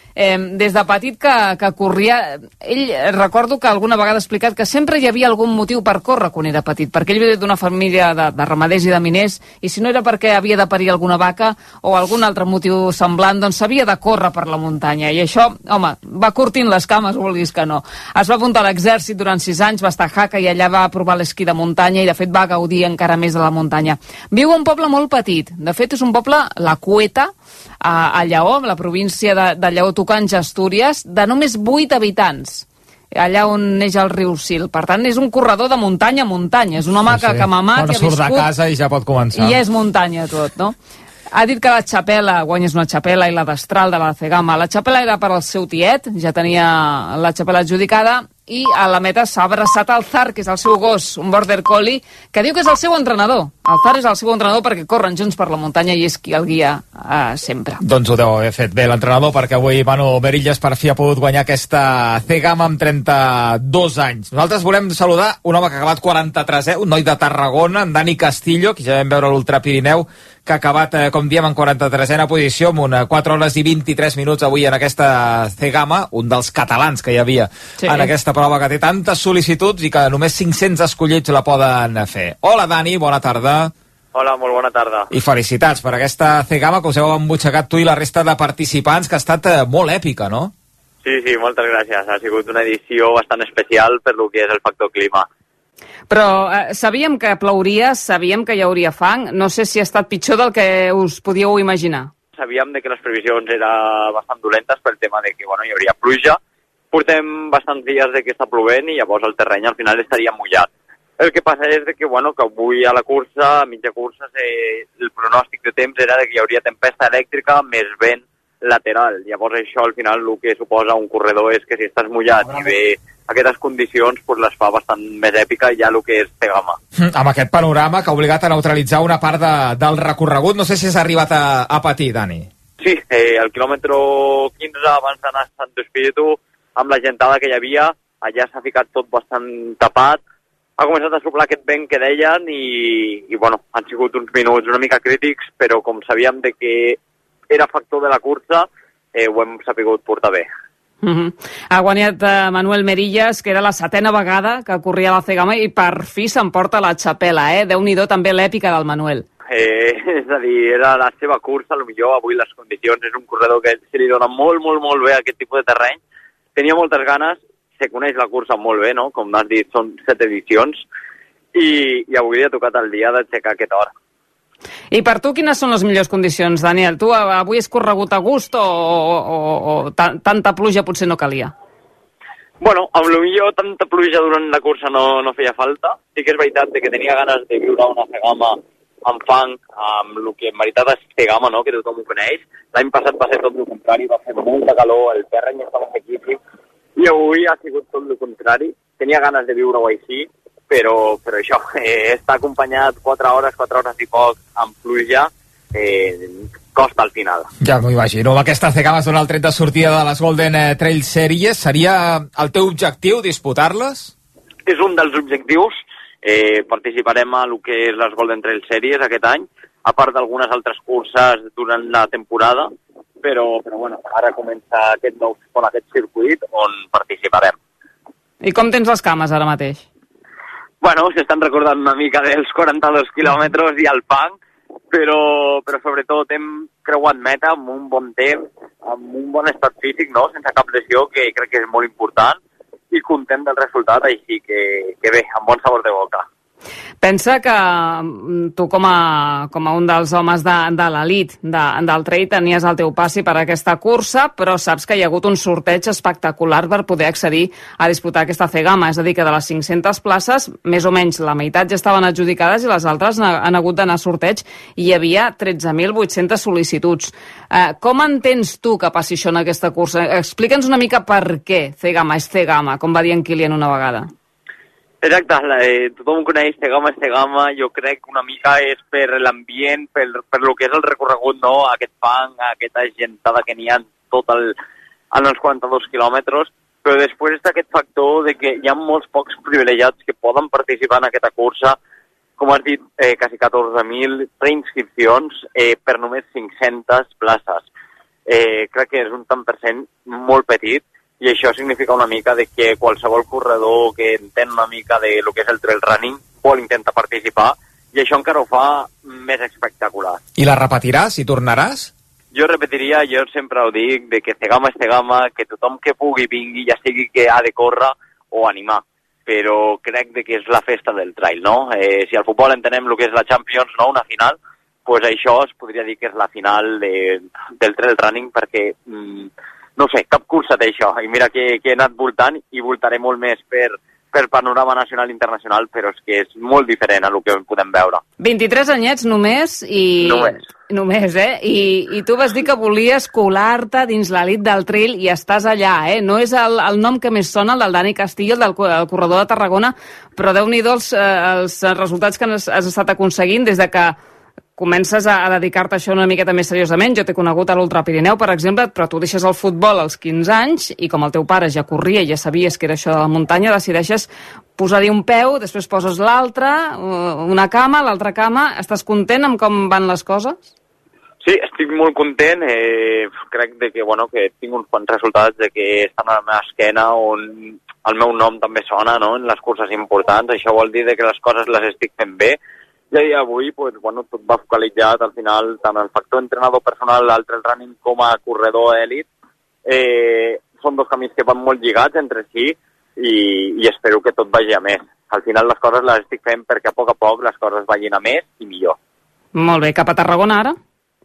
Eh, des de petit que, que corria... Ell, recordo que alguna vegada ha explicat que sempre hi havia algun motiu per córrer quan era petit, perquè ell ve d'una família de, de ramaders i de miners, i si no era perquè havia de parir alguna vaca o algun altre motiu semblant, doncs s'havia de córrer per la muntanya. I això, home, va curtint les cames, vulguis que no. Es va apuntar a l'exèrcit durant sis anys, va estar a Jaca i allà va provar l'esquí de muntanya i, de fet, va gaudir encara més de la muntanya. Viu a un poble molt petit. De fet, és un poble, la Cueta, a, a Lleó, la província de, de Lleó, Tocants, Astúries, de només vuit habitants, allà on neix el riu Sil. Per tant, és un corredor de muntanya a muntanya. És un home sí, sí. que, que mamat, bueno, que ha viscut... surt de casa i ja pot començar. I ja és muntanya tot, no? Ha dit que la xapela, guanyes una xapela i la destral de la Cegama. La xapela era per al seu tiet, ja tenia la xapela adjudicada, i a la meta s'ha abraçat al Zar, que és el seu gos, un border collie, que diu que és el seu entrenador. El Zar és el seu entrenador perquè corren junts per la muntanya i és qui el guia eh, sempre. Doncs ho deu haver fet bé l'entrenador, perquè avui Manu Merillas per fi ha pogut guanyar aquesta Cegama amb trenta-dos anys. Nosaltres volem saludar un home que ha acabat quaranta-tresè, un noi de Tarragona, en Dani Castillo, que ja vam veure a l'Ultra Pirineu, que ha acabat, eh, com diem, en quaranta-tresena posició, amb una quatre hores i vint-i-tres minuts avui en aquesta Cegama, un dels catalans que hi havia sí. en aquesta prova que té tantes sol·licituds i que només cinc-cents escollits la poden fer. Hola, Dani, bona tarda. Hola, molt bona tarda. I felicitats per aquesta Cegama que us heu embutxacat tu i la resta de participants, que ha estat eh, molt èpica, no? Sí, sí, moltes gràcies. Ha sigut una edició bastant especial per lo que és el factor clima. Però eh, sabíem que plouria, sabíem que hi hauria fang. No sé si ha estat pitjor del que us podíeu imaginar. Sabíem de que les previsions eren bastant dolentes pel tema de que bueno, hi hauria pluja. Portem bastants dies de que està plovent i llavors el terreny al final estaria mullat. El que passa és de que, bueno, que avui a la cursa, a mitja cursa, eh, el pronòstic de temps era de que hi hauria tempesta elèctrica més vent lateral. Llavors això al final el que suposa un corredor és que si estàs mullat i ve aquestes condicions pues les fa bastant més èpica ja el que és Cegama. Mm, amb aquest panorama que ha obligat a neutralitzar una part de, del recorregut, no sé si s'ha arribat a, a patir, Dani. Sí, eh, al quilòmetre quinze abans d'anar a Sant Espíritu, amb la gentada que hi havia, allà s'ha ficat tot bastant tapat, ha començat a soplar aquest vent que deien i, i bueno, han sigut uns minuts una mica crítics, però com sabíem de que era factor de la cursa, eh, ho hem sapigut portar bé. Uh-huh. Ha guanyat uh, Manuel Merillas, que era la setena vegada que corria la Cegama i per fi s'emporta la xapela, eh? Déu-n'hi-do també l'èpica del Manuel. Eh, és a dir, era la seva cursa, potser avui les condicions, és un corredor que se li dona molt, molt, molt bé a aquest tipus de terreny. Tenia moltes ganes, se coneix la cursa molt bé, no? Com has dit, són set edicions, i, i avui li ha tocat el dia d'aixecar aquesta hora. I per tu quines són les millors condicions, Daniel? Tu avui has corregut a gust o, o, o tanta pluja potser no calia? Bueno, amb lo millor tanta pluja durant la cursa no, no feia falta. Sí que és veritat que tenia ganes de viure una Cegama amb fang, amb el que en veritat és Cegama, no? Que tothom ho coneix. L'any passat va ser tot el contrari, va fer molta calor, el terreny estava sequíssim, i avui ha sigut tot el contrari. Tenia ganes de viure-ho així, però, però això, eh, està acompanyat quatre hores, quatre hores i poc amb pluja, eh, costa al final. Ja m'ho imagino. Amb aquesta Cegama és donar el tret de sortida de les Golden Trail Series. Seria el teu objectiu disputar-les? És un dels objectius. Eh, participarem a el que és les Golden Trail Series aquest any, a part d'algunes altres curses durant la temporada, però, però bueno, ara comença aquest nou aquest circuit on participarem. I com tens les cames ara mateix? Bueno, s'estan recordant una mica dels quaranta-dos quilòmetres i el fang, però, però sobretot hem creuat meta amb un bon temps, amb un bon estat físic, no? Sense cap lesió, que crec que és molt important, i content del resultat, així que, que bé, amb bon sabor de boca. Pensa que tu com a, com a un dels homes de, de l'elit de, del trail tenies el teu passi per aquesta cursa, però saps que hi ha hagut un sorteig espectacular per poder accedir a disputar aquesta Cegama, és a dir, que de les cinc-centes places, més o menys la meitat ja estaven adjudicades i les altres han, han hagut d'anar a sorteig i hi havia tretze mil vuit-centes sol·licituds. Eh, com entens tu que passi això en aquesta cursa? Explica'ns una mica per què Cegama és Cegama, com va dir en Kilian una vegada. Exacte, eh, tothom coneix Cegama és Cegama, jo crec que una mica és per l'ambient, per, per lo que és el recorregut, no? Aquest fang, aquesta gentada que n'hi ha tot el, en els quaranta-dos quilòmetres, però després està aquest factor de que hi ha molts pocs privilegiats que poden participar en aquesta cursa, com has dit, eh, quasi catorze mil preinscripcions eh, per només cinc-centes places. eh, crec que és un tant per cent molt petit, i això significa una mica de que qualsevol corredor que entén una mica de lo que és el trail running vol intentar participar, i això encara ho fa més espectacular. I la repetiràs i tornaràs? Jo repetiria, jo sempre ho dic, de que Cegama és Cegama, que tothom que pugui vingui, ja sigui que ha de córrer o animar, però crec de que és la festa del trail, no? Eh, si al futbol entenem el que és la Champions, no?, una final, pues això es podria dir que és la final de, del trail running, perquè, mm, no sé, cap cursa té això, i mira que, que he anat voltant i voltaré molt més per, per panorama nacional i internacional, però és que és molt diferent a el que podem veure. vint-i-tres anyets només i... Només. Només, eh? I, i tu vas dir que volies colar-te dins l'elit del trail i estàs allà, eh? No és el, el nom que més sona, el del Dani Castillo, el del el corredor de Tarragona, però déu-n'hi-do els, els resultats que has, has estat aconseguint des de que comences a, a dedicar-te a això una miqueta més seriosament. Jo t'he conegut a l'Ultra Pirineu, per exemple, però tu deixes el futbol als quinze anys i com el teu pare ja corria i ja sabies que era això de la muntanya, decideixes posar-hi un peu, després poses l'altre, una cama, l'altra cama. Estàs content amb com van les coses? Sí, estic molt content. Eh, crec de que, bueno, que tinc uns quants resultats de que estan a la meva esquena on el meu nom també sona, no?, en les curses importants. Això vol dir de que les coses les estic fent bé. I a dia d'avui, pues, bueno, tot va focalitzat al final, tant el factor entrenador personal, el trail running, com a corredor èlit. Eh, són dos camins que van molt lligats entre si i, i espero que tot vagi a més. Al final les coses les estic fent perquè a poc a poc les coses vagin a més i millor. Molt bé, cap a Tarragona ara?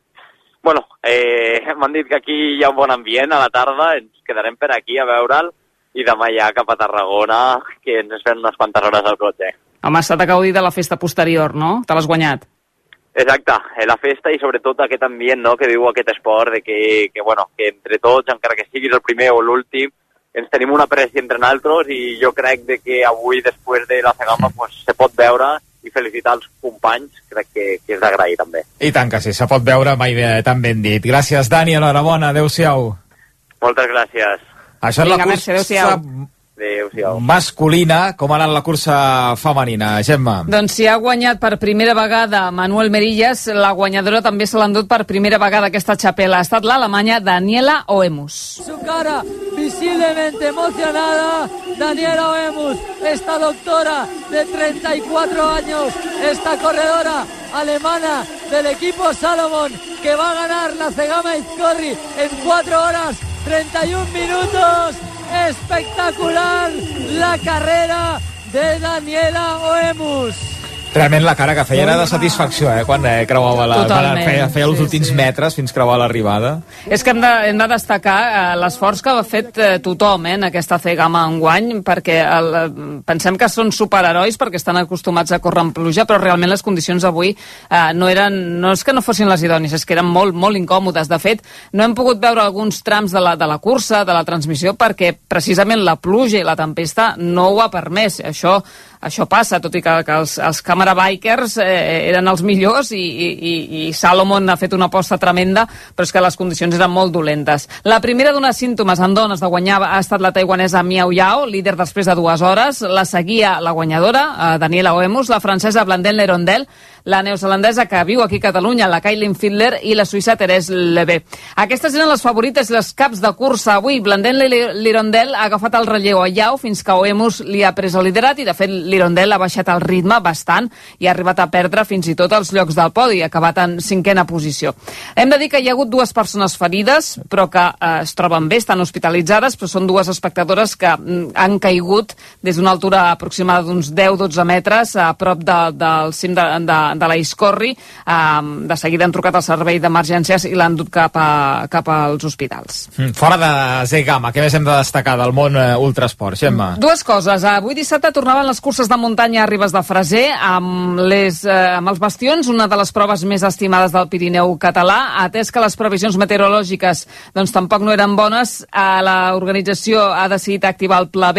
Bueno, eh, m'han dit que aquí hi ha un bon ambient a la tarda, ens quedarem per aquí a veure'l i demà ja cap a Tarragona, que ens fem unes quantes hores al cotxe. Home, s'ha de gaudir de la festa posterior, no? Te l'has guanyat. Exacte, eh, la festa i sobretot aquest ambient, no?, que viu aquest esport, de que, que, bueno, que entre tots, encara que siguis el primer o l'últim, ens tenim una pressió entre nosaltres i jo crec de que avui, després de la Cegama, pues, se pot veure i felicitar els companys, crec que, que és d'agrair també. I tant que sí, se pot veure mai bé, tan ben dit. Gràcies, Dani, enhorabona, adeu-siau. Moltes gràcies. Això és la cursa adéu-siau masculina. Com ha anat la cursa femenina, Gemma? Doncs si ha guanyat per primera vegada Manuel Merillas, la guanyadora també se l'ha endut per primera vegada aquesta xapela. Ha estat l'alemanya Daniela Oemus. Su cara visiblemente emocionada, Daniela Oemus, esta doctora de treinta y cuatro años, esta corredora alemana del equipo Salomon, que va a ganar la Cegama Izcorri en cuatro horas treinta y un minutos. Espectacular la carrera de Daniela Oemus. Realment la cara que feia era de satisfacció, eh, quan eh, creuava la... Feia, feia els sí, últims sí. metres fins creuar l'arribada. És que hem de, hem de destacar eh, l'esforç que ha fet eh, tothom eh, en aquesta Cegama enguany, perquè el, pensem que són superherois perquè estan acostumats a córrer en pluja, però realment les condicions avui eh, no eren, no és que no fossin les idònies, és que eren molt, molt incòmodes. De fet, no hem pogut veure alguns trams de la, de la cursa, de la transmissió, perquè precisament la pluja i la tempesta no ho ha permès. Això Això passa, tot i que, que els, els camera bikers eh, eren els millors i, i, i Salomon ha fet una aposta tremenda, però és que les condicions eren molt dolentes. La primera a donar símptomes en dones de guanyar ha estat la taiwanesa Miao Yao, líder després de dues hores. La seguia la guanyadora, eh, Daniela Oemus, la francesa Blandine Lerondel, la neozelandesa que viu aquí a Catalunya, la Kailin Fiedler, i la suïssa Therese Lebe. Aquestes eren les favorites i les caps de cursa avui. Blandine Lerondel ha agafat el relleu a Yao fins que Oemus li ha pres el liderat i, de fet, Lerondel ha baixat el ritme bastant i ha arribat a perdre fins i tot els llocs del podi, ha acabat en cinquena posició. Hem de dir que hi ha hagut dues persones ferides, però que eh, es troben bé, estan hospitalitzades, però són dues espectadores que mm, han caigut des d'una altura aproximada d'uns deu a dotze metres a prop de, del cim de, de, de la Izcorri. Eh, de seguida han trucat al servei d'emergències i l'han dut cap, a, cap als hospitals. Mm, fora de Cegama, què més hem de destacar del món eh, ultrasport, Gemma? Dues coses. Avui dissabte tornaven les curses de muntanya a Ribes de Freser amb, les, eh, amb els bastions, una de les proves més estimades del Pirineu català. Atès que les previsions meteorològiques doncs, tampoc no eren bones, eh, l'organització ha decidit activar el Pla B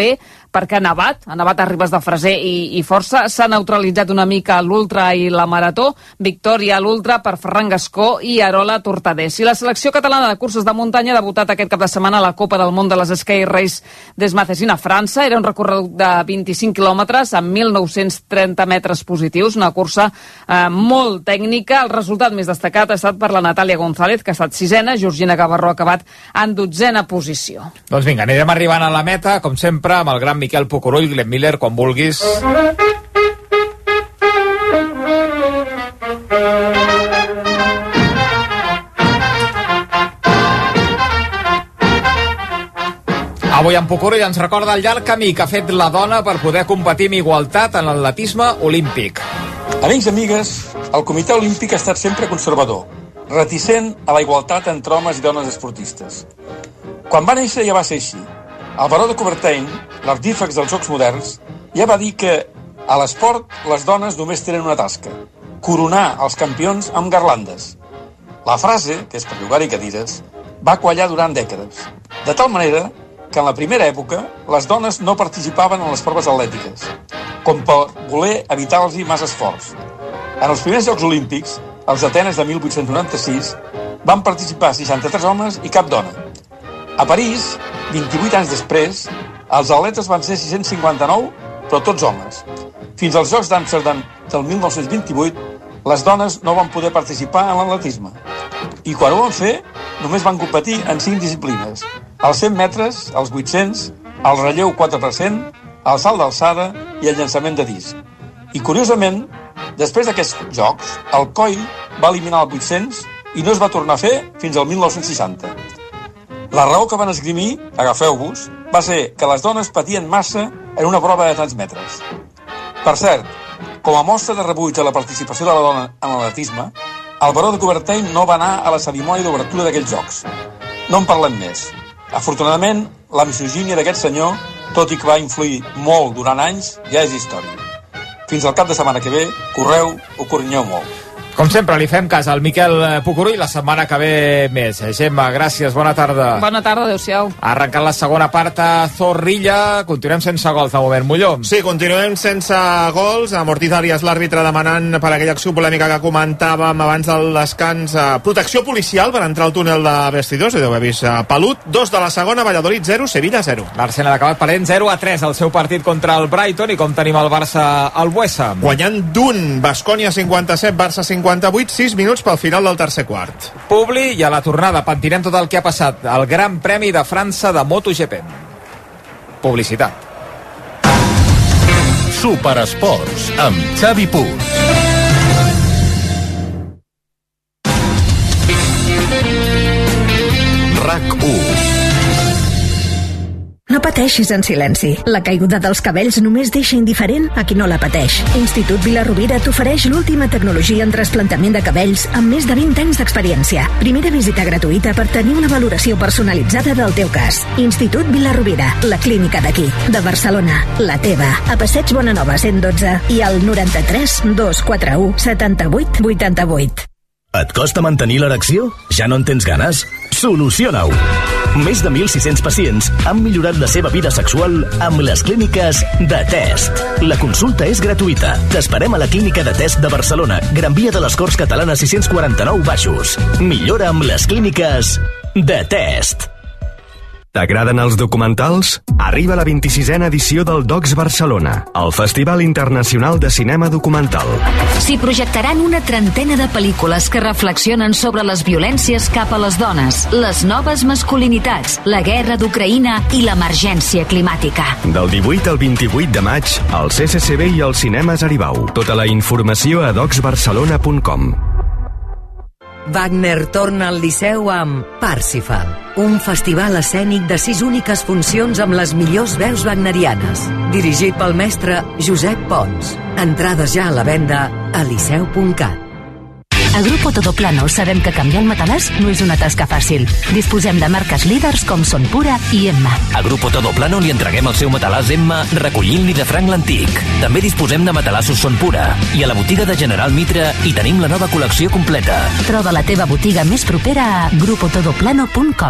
perquè ha nevat, ha nevat a Ribes de Freser i, i força. S'ha neutralitzat una mica l'ultra i la marató. Victòria a l'ultra per Ferran Gascó i Arola Tortadés. I la selecció catalana de curses de muntanya ha debutat aquest cap de setmana a la Copa del Món de les Sky Race d'Esmacesina a França. Era un recorregut de vint-i-cinc quilòmetres amb mil nou-cents trenta metres positius, una cursa eh, molt tècnica. El resultat més destacat ha estat per la Natàlia González, que ha estat sisena. Georgina Gavarró ha acabat en dotzena posició. Doncs vinga, anirem arribant a la meta, com sempre, amb el gran Miquel Pucurull. Glenn Miller, quan vulguis. Avui en Pucurull ens recorda el llarg camí que ha fet la dona per poder competir amb igualtat en l'atletisme olímpic. Amics i amigues, el Comitè Olímpic ha estat sempre conservador, reticent a la igualtat entre homes i dones esportistes. Quan va néixer ja va ser així. El baró de Coubertin, l'artífex dels Jocs moderns, ja va dir que a l'esport les dones només tenen una tasca: coronar els campions amb garlandes. La frase, que és per llogar-hi cadires, va quallar durant dècades, de tal manera que en la primera època les dones no participaven en les proves atlètiques, com per voler evitar-los massa esforç. En els primers Jocs Olímpics, els d'Atenes de mil vuit-cents noranta-sis, van participar seixanta-tres homes i cap dona. A París, vint-i-vuit anys després, els atletes van ser sis-cents cinquanta-nou, però tots homes. Fins als Jocs d'Amsterdam del mil nou-cents vint-i-vuit, les dones no van poder participar en l'atletisme. I quan ho van fer, només van competir en cinc disciplines: els cent metres, els vuit-cents, el relleu quatre per cent, el salt d'alçada i el llançament de disc. I curiosament, després d'aquests jocs, el C O I va eliminar el vuit-cents i no es va tornar a fer fins al mil nou-cents seixanta. La raó que van esgrimir, agafeu-vos, va ser que les dones patien massa en una prova de tants metres. Per cert, com a mostra de rebuig a la participació de la dona en l'atletisme, el baró de Coubertin no va anar a la cerimònia d'obertura d'aquells jocs. No en parlem més. Afortunadament, la misogínia d'aquest senyor, tot i que va influir molt durant anys, ja és història. Fins al cap de setmana que ve, correu o corrinyeu molt. Com sempre, li fem cas al Miquel Pucurull, la setmana que ve més. Gemma, gràcies, bona tarda. Bona tarda, adéu-siau. Ha arrencat la segona part a Zorrilla. Continuem sense gols de moment, Molló. Sí, continuem sense gols. A Ortiz Arias, l'àrbitre, demanant per aquella acció polèmica que comentàvem abans del descans, protecció policial per entrar al túnel de vestidors. Deu haver vist pelut. Dos de la segona, Valladolid zero, Sevilla zero. L'Arsenal ha acabat perdent zero a tres el seu partit contra el Brighton. I com tenim el Barça al Buesa? Guanyant d'un, Baskonia cinquanta-set, Barça cinquanta-vuit, sis minuts pel final del tercer quart. Publi, i a la tornada pentinem tot el que ha passat al Gran Premi de França de MotoGP. Publicitat. Superesports amb Xavi Puig. RAC u. No pateixis en silenci. La caiguda dels cabells només deixa indiferent a qui no la pateix. Institut Vila-rovira t'ofereix l'última tecnologia en trasplantament de cabells amb més de vint anys d'experiència. Primera visita gratuïta per tenir una valoració personalitzada del teu cas. Institut Vila-rovira, la clínica d'aquí, de Barcelona, la teva. A Passeig Bonanova cent dotze i al noranta-tres dos quatre u setanta-vuit vuitanta-vuit. Et costa mantenir l'erecció? Ja no en tens ganes? Soluciona-ho! Més de mil sis-cents pacients han millorat la seva vida sexual amb les clíniques de Test. La consulta és gratuïta. T'esperem a la clínica de Test de Barcelona, Gran Via de les Corts Catalanes sis-cents quaranta-nou Baixos. Millora amb les clíniques de Test. T'agraden els documentals? Arriba la vint-i-sisena edició del Docs Barcelona, el Festival Internacional de Cinema Documental. S'hi projectaran una trentena de pel·lícules que reflexionen sobre les violències cap a les dones, les noves masculinitats, la guerra d'Ucraïna i l'emergència climàtica. Del divuit al vint-i-vuit de maig, al C C C B i als cinemes Aribau. Tota la informació a docs barcelona punt com. Wagner torna al Liceu amb Parsifal, un festival escènic de sis úniques funcions amb les millors veus wagnerianes, dirigit pel mestre Josep Pons. Entrades ja a la venda a liceu punt cat. A Grupo Todoplano sabem que canviar el matalàs no és una tasca fàcil. Disposem de marques líders com Son Pura i Emma. A Grupo Todoplano li entreguem el seu matalàs Emma recollint-li de franc l'antic. També disposem de matalassos Son Pura. I a la botiga de General Mitre hi tenim la nova col·lecció completa. Troba la teva botiga més propera a grupo todoplano punt com.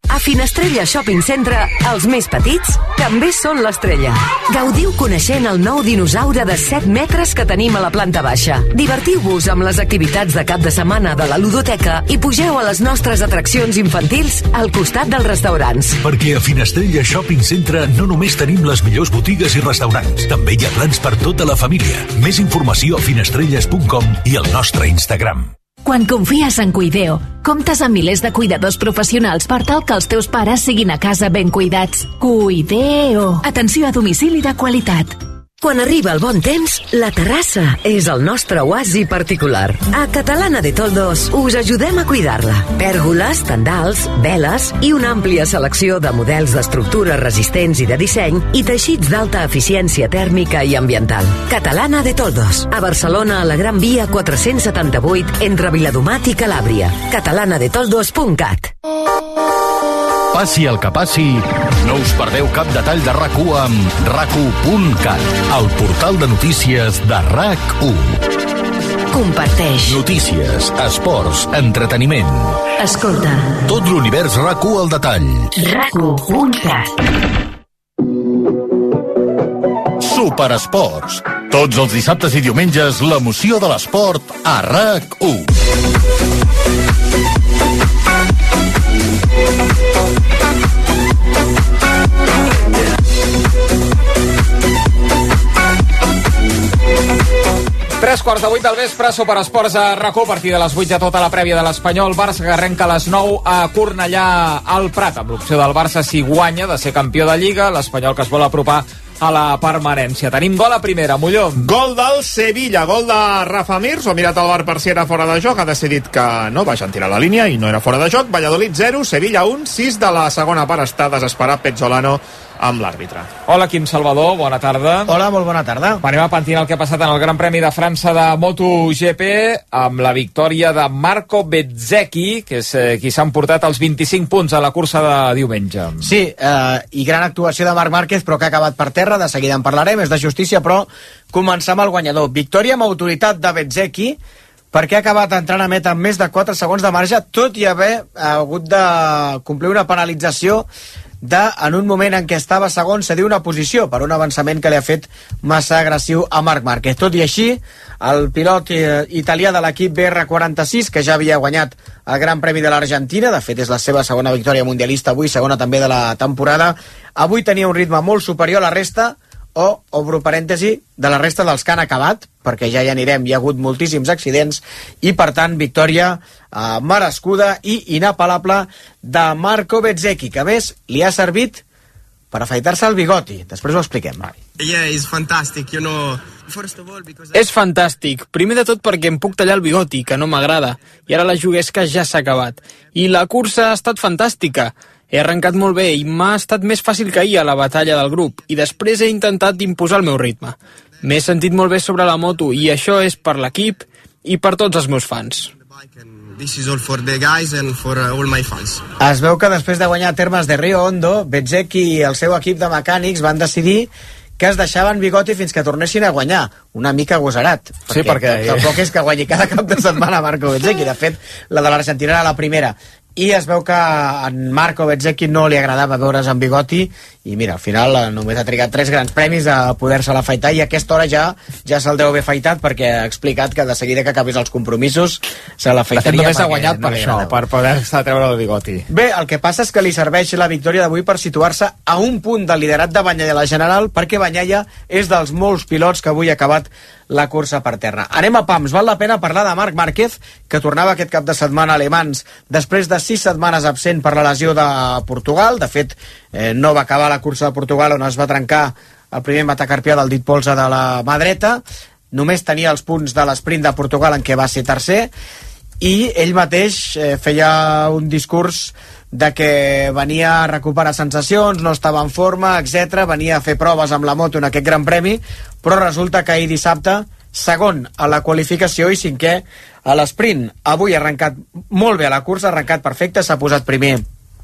A Finestrella Shopping Centre, els més petits també són l'estrella. Gaudiu coneixent el nou dinosaure de set metres que tenim a la planta baixa. Divertiu-vos amb les activitats de cap de setmana de la ludoteca i pugeu a les nostres atraccions infantils al costat dels restaurants. Perquè a Finestrella Shopping Centre no només tenim les millors botigues i restaurants, també hi ha plans per tota la família. Més informació a finestrelles punt com i al nostre Instagram. Quan confies en Cuideo, comptes amb milers de cuidadors professionals per tal que els teus pares siguin a casa ben cuidats. Cuideo. Atenció a domicili de qualitat. Quan arriba el bon temps, la terrassa és el nostre oasi particular. A Catalana de Toldos us ajudem a cuidar-la. Pèrgoles, tendals, veles i una àmplia selecció de models d'estructures resistents i de disseny i teixits d'alta eficiència tèrmica i ambiental. Catalana de Toldos, a Barcelona, a la Gran Via quatre-cents setanta-vuit, entre Viladomat i Calàbria. catalana de toldos punt cat. Passi el que passi, no us perdeu cap detall de RAC u amb rac u punt cat, el portal de notícies de RAC u. Comparteix. Notícies, esports, entreteniment. Escolta. Tot l'univers RAC u al detall. rac u punt cat. Superesports. Tots els dissabtes i diumenges, l'emoció de l'esport a RAC u. Tres quarts de vuit del vespre, Superesports a RAC u, a partir de les vuit ja tota la prèvia de l'Espanyol. Barça que arrenca a les nou a Cornellà al Prat, amb l'opció del Barça si guanya de ser campió de Lliga, l'Espanyol que es vol apropar a la permanència. Tenim gol a primera, Molló. Gol del Sevilla, gol de Rafa Mir. S'ho ha mirat el bar per si era fora de joc, ha decidit que no, vaig tirar la línia i no era fora de joc. Valladolid zero, Sevilla un, sis de la segona part. Està desesperat Pezzolano amb l'àrbitre. Hola, Quim Salvador, bona tarda. Hola, molt bona tarda. Anem a pentinar el que ha passat en el Gran Premi de França de MotoGP amb la victòria de Marco Bezzecchi, que és eh, qui s'ha emportat els vint-i-cinc punts a la cursa de diumenge. Sí, eh, i gran actuació de Marc Márquez, però que ha acabat per terra, de seguida en parlarem, és de justícia, però començar amb el guanyador. Victòria amb autoritat de Bezzecchi, perquè ha acabat entrant a meta amb més de quatre segons de marge, tot i haver hagut de complir una penalització de, en un moment en què estava segon, cedir una posició per un avançament que li ha fet massa agressiu a Marc Márquez. Tot i així, el pilot eh, italià de l'equip B R quaranta-sis, que ja havia guanyat el Gran Premi de l'Argentina, de fet és la seva segona victòria mundialista avui, segona també de la temporada, avui tenia un ritme molt superior a la resta, o, obro parèntesi, de la resta dels que han acabat, perquè ja hi anirem, hi ha hagut moltíssims accidents, i per tant, victòria eh, merescuda i inapel·lable de Marco Bezzecchi, que a més li ha servit per afaitar-se el bigoti. Després ho expliquem. Yeah, it's fantastic, you know. First of all, because És fantàstic. Primer de tot perquè em puc tallar el bigoti, que no m'agrada, i ara la juguesca ja s'ha acabat. I la cursa ha estat fantàstica. He arrencat molt bé i m'ha estat més fàcil que ahir a la batalla del grup, i després he intentat imposar el meu ritme. M'he sentit molt bé sobre la moto, i això és per l'equip i per tots els meus fans. this is all for the guys and for uh, all my fans. Es veu que després de guanyar termes de Rio Hondo, Bezzecchi i el seu equip de mecànics van decidir que es deixaven bigoti fins que tornessin a guanyar. Una mica agosarat. Sí, perquè... Tampoc és que guanyi cada cap de setmana Marco Bezzecchi. De fet, la de l'Argentina era la primera. I es veu que a en Marco Bezzecchi no li agradava veure's amb bigoti i mira, al final només ha trigat tres grans premis a poder-se-la afaitar i a aquesta hora ja ja se'l deu haver afaitat perquè ha explicat que de seguida que acabés els compromisos se l'afeitaria. De fet, només ha guanyat no per això, agradava. Per poder-se treure el bigoti. Bé, el que passa és que li serveix la victòria d'avui per situar-se a un punt del liderat de Bagnaia a la general, perquè Bagnaia és dels molts pilots que avui ha acabat la cursa per terra. Anem a pams. Val la pena parlar de Marc Márquez, que tornava aquest cap de setmana a Le Mans després de sis setmanes absent per la lesió de Portugal. De fet, eh, no va acabar la cursa de Portugal, on es va trencar el primer metacarpià del dit polze de la mà dreta. Només tenia els punts de l'esprint de Portugal, en què va ser tercer, i ell mateix eh, feia un discurs de que venia a recuperar sensacions, no estava en forma, etcètera. Venia a fer proves amb la moto en aquest Gran Premi, però resulta que ahir dissabte, segon a la qualificació i cinquè a l'esprint. Avui ha arrencat molt bé a la cursa, ha arrencat perfecte, s'ha posat primer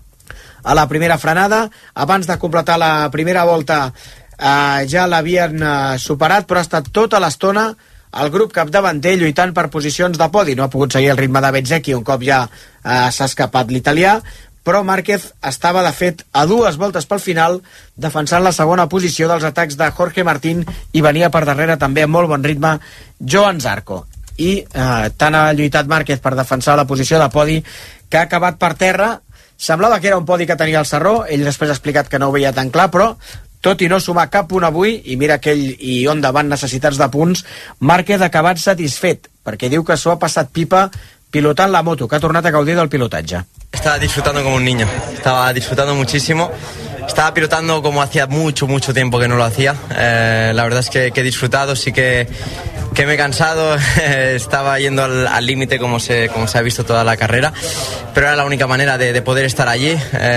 a la primera frenada. Abans de completar la primera volta eh, ja l'havien eh, superat, però ha estat tota l'estona el grup capdavanter lluitant per posicions de podi. No ha pogut seguir el ritme de Bezzecchi, un cop ja eh, s'ha escapat l'italià, però Márquez estava, de fet, a dues voltes pel final, defensant la segona posició dels atacs de Jorge Martín, i venia per darrere també a molt bon ritme Joan Zarco. I eh, tant ha lluitat Márquez per defensar la posició de podi que ha acabat per terra. Semblava que era un podi que tenia el Sarró, ell després ha explicat que no ho veia tan clar, però tot i no sumar cap punt avui, i mira que ell i Honda van necessitats de punts, Márquez ha acabat satisfet, perquè diu que s'ho ha passat pipa pilotant la moto, que ha tornat a gaudir del pilotatge. Estaba disfrutando como un niño, estaba disfrutando muchísimo. Estaba pilotando como hacía mucho, mucho tiempo que no lo hacía. Eh, la verdad es que, que he disfrutado, sí que, que me he cansado, estaba yendo al límite como se, como se ha visto toda la carrera, pero era la única manera de, de poder estar allí.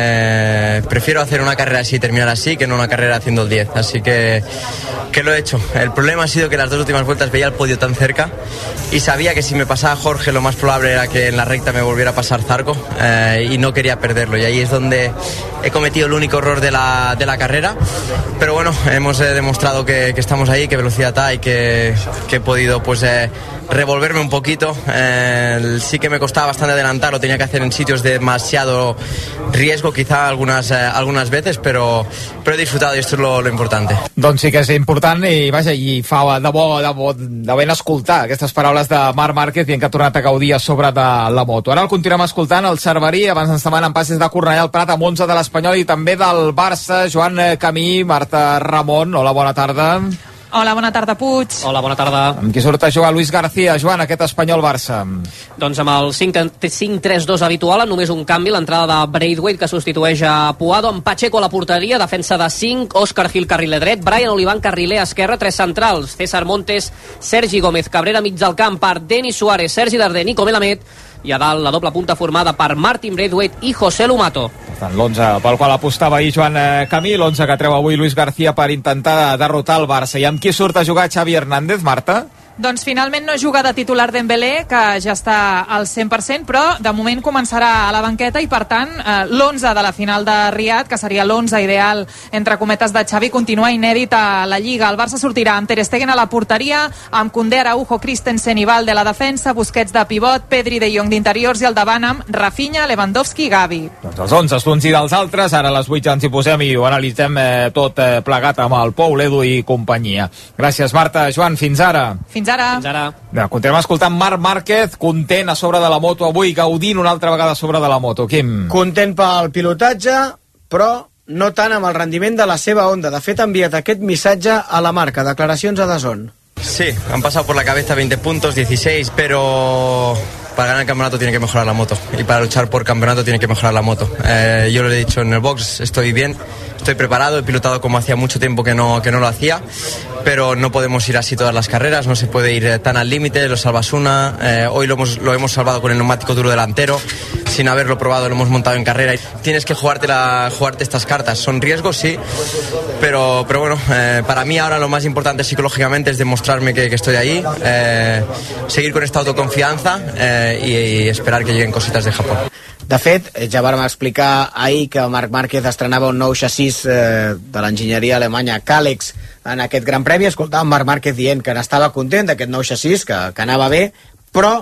Eh, prefiero hacer una carrera así y terminar así que no una carrera haciendo el diez, así que, que lo he hecho. El problema ha sido que las dos últimas vueltas veía el podio tan cerca y sabía que si me pasaba Jorge lo más probable era que en la recta me volviera a pasar Zarco, eh, y no quería perderlo, y ahí es donde he cometido el único error de la, de la carrera, pero bueno, hemos eh, demostrado que, que estamos ahí, que velocidad hay, que, que he podido pues eh, revolverme un poquito. Eh, sí que me costaba bastante adelantar, lo tenía que hacer en sitios de demasiado riesgo quizá algunas, eh, algunas veces, pero, pero he disfrutado y esto es lo, lo importante. Doncs sí que és important i vaja, i fa de bo, de bo de ben escoltar aquestes paraules de Marc Márquez dient que ha tornat a gaudir a sobre de la moto. Ara el continuem escoltant, el Cerverí, abans ens demanen passes de Cornellà al Prat amb onze de l'Espanyol i també del Barça, Joan Camí, Marta Ramon. Hola, bona tarda. Hola, bona tarda, Puig. Hola, bona tarda. Amb qui surt a jugar Luis García. Joan, aquest Espanyol-Barça. Doncs amb el cinc tres dos habitual, amb només un canvi, l'entrada de Braithwaite, que substitueix a Puado, amb Pacheco a la porteria, defensa de cinc, Òscar Gil carriler dret, Brian Olivan carriler esquerre, tres centrals, César Montes, Sergi Gómez, Cabrera mig del camp per Denis Suárez, Sergi Darder, Nico Melamed, i a dalt la doble punta formada per Martin Braithwaite i José Lumato. L'onze pel qual apostava ahir Joan Camí, l'onze que treu avui Luis García per intentar derrotar el Barça. I amb qui surt a jugar Xavi Hernández, Marta? Doncs finalment no juga de titular Dembélé, que ja està al cent per cent, però de moment començarà a la banqueta i, per tant, eh, l'onze de la final de Riad, que seria l'onze ideal, entre cometes, de Xavi, continua inèdit a la Lliga. El Barça sortirà amb Ter Stegen a la porteria, amb Koundé, Araujo, Christensen i Valde a la defensa, Busquets de pivot, Pedri, De Jong d'interiors i al davant amb Rafinha, Lewandowski i Gavi. Doncs els onze, d'uns i dels altres, ara a les vuit ja ens hi posem i ho analitzem eh, tot eh, plegat amb el Pou, l'Edu i companyia. Gràcies, Marta. Joan, fins ara. Fins ara. Fins ara. Ja, continuem escoltant Marc Márquez, content a sobre de la moto avui, gaudint una altra vegada a sobre de la moto. Quim? Content pel pilotatge, però no tant amb el rendiment de la seva Honda. De fet, ha enviat aquest missatge a la marca. Declaracions a DAZN. Sí, han pasado por la cabeza veinte puntos, dieciséis, pero para ganar el campeonato tiene que mejorar la moto y para luchar por campeonato tiene que mejorar la moto. Eh, yo lo he dicho en el box, estoy bien, estoy preparado, he pilotado como hacía mucho tiempo que no, que no lo hacía, pero no podemos ir así todas las carreras, no se puede ir tan al límite, lo salvas una, eh, hoy lo hemos, lo hemos salvado con el neumático duro delantero, sin haberlo probado lo hemos montado en carrera. Tienes que jugarte, la, jugarte estas cartas, son riesgos, sí, pero, pero bueno, eh, para mí ahora lo más importante psicológicamente es demostrarme que, que estoy ahí, eh, seguir con esta autoconfianza eh, y, y esperar que lleguen cositas de Japón. De fet, ja vàrem explicar ahir que Marc Márquez estrenava un nou xassís eh, de l'enginyeria alemanya Kalex en aquest Gran Premi. Escoltàvem Marc Márquez dient que n'estava content d'aquest nou xassís, que, que anava bé, però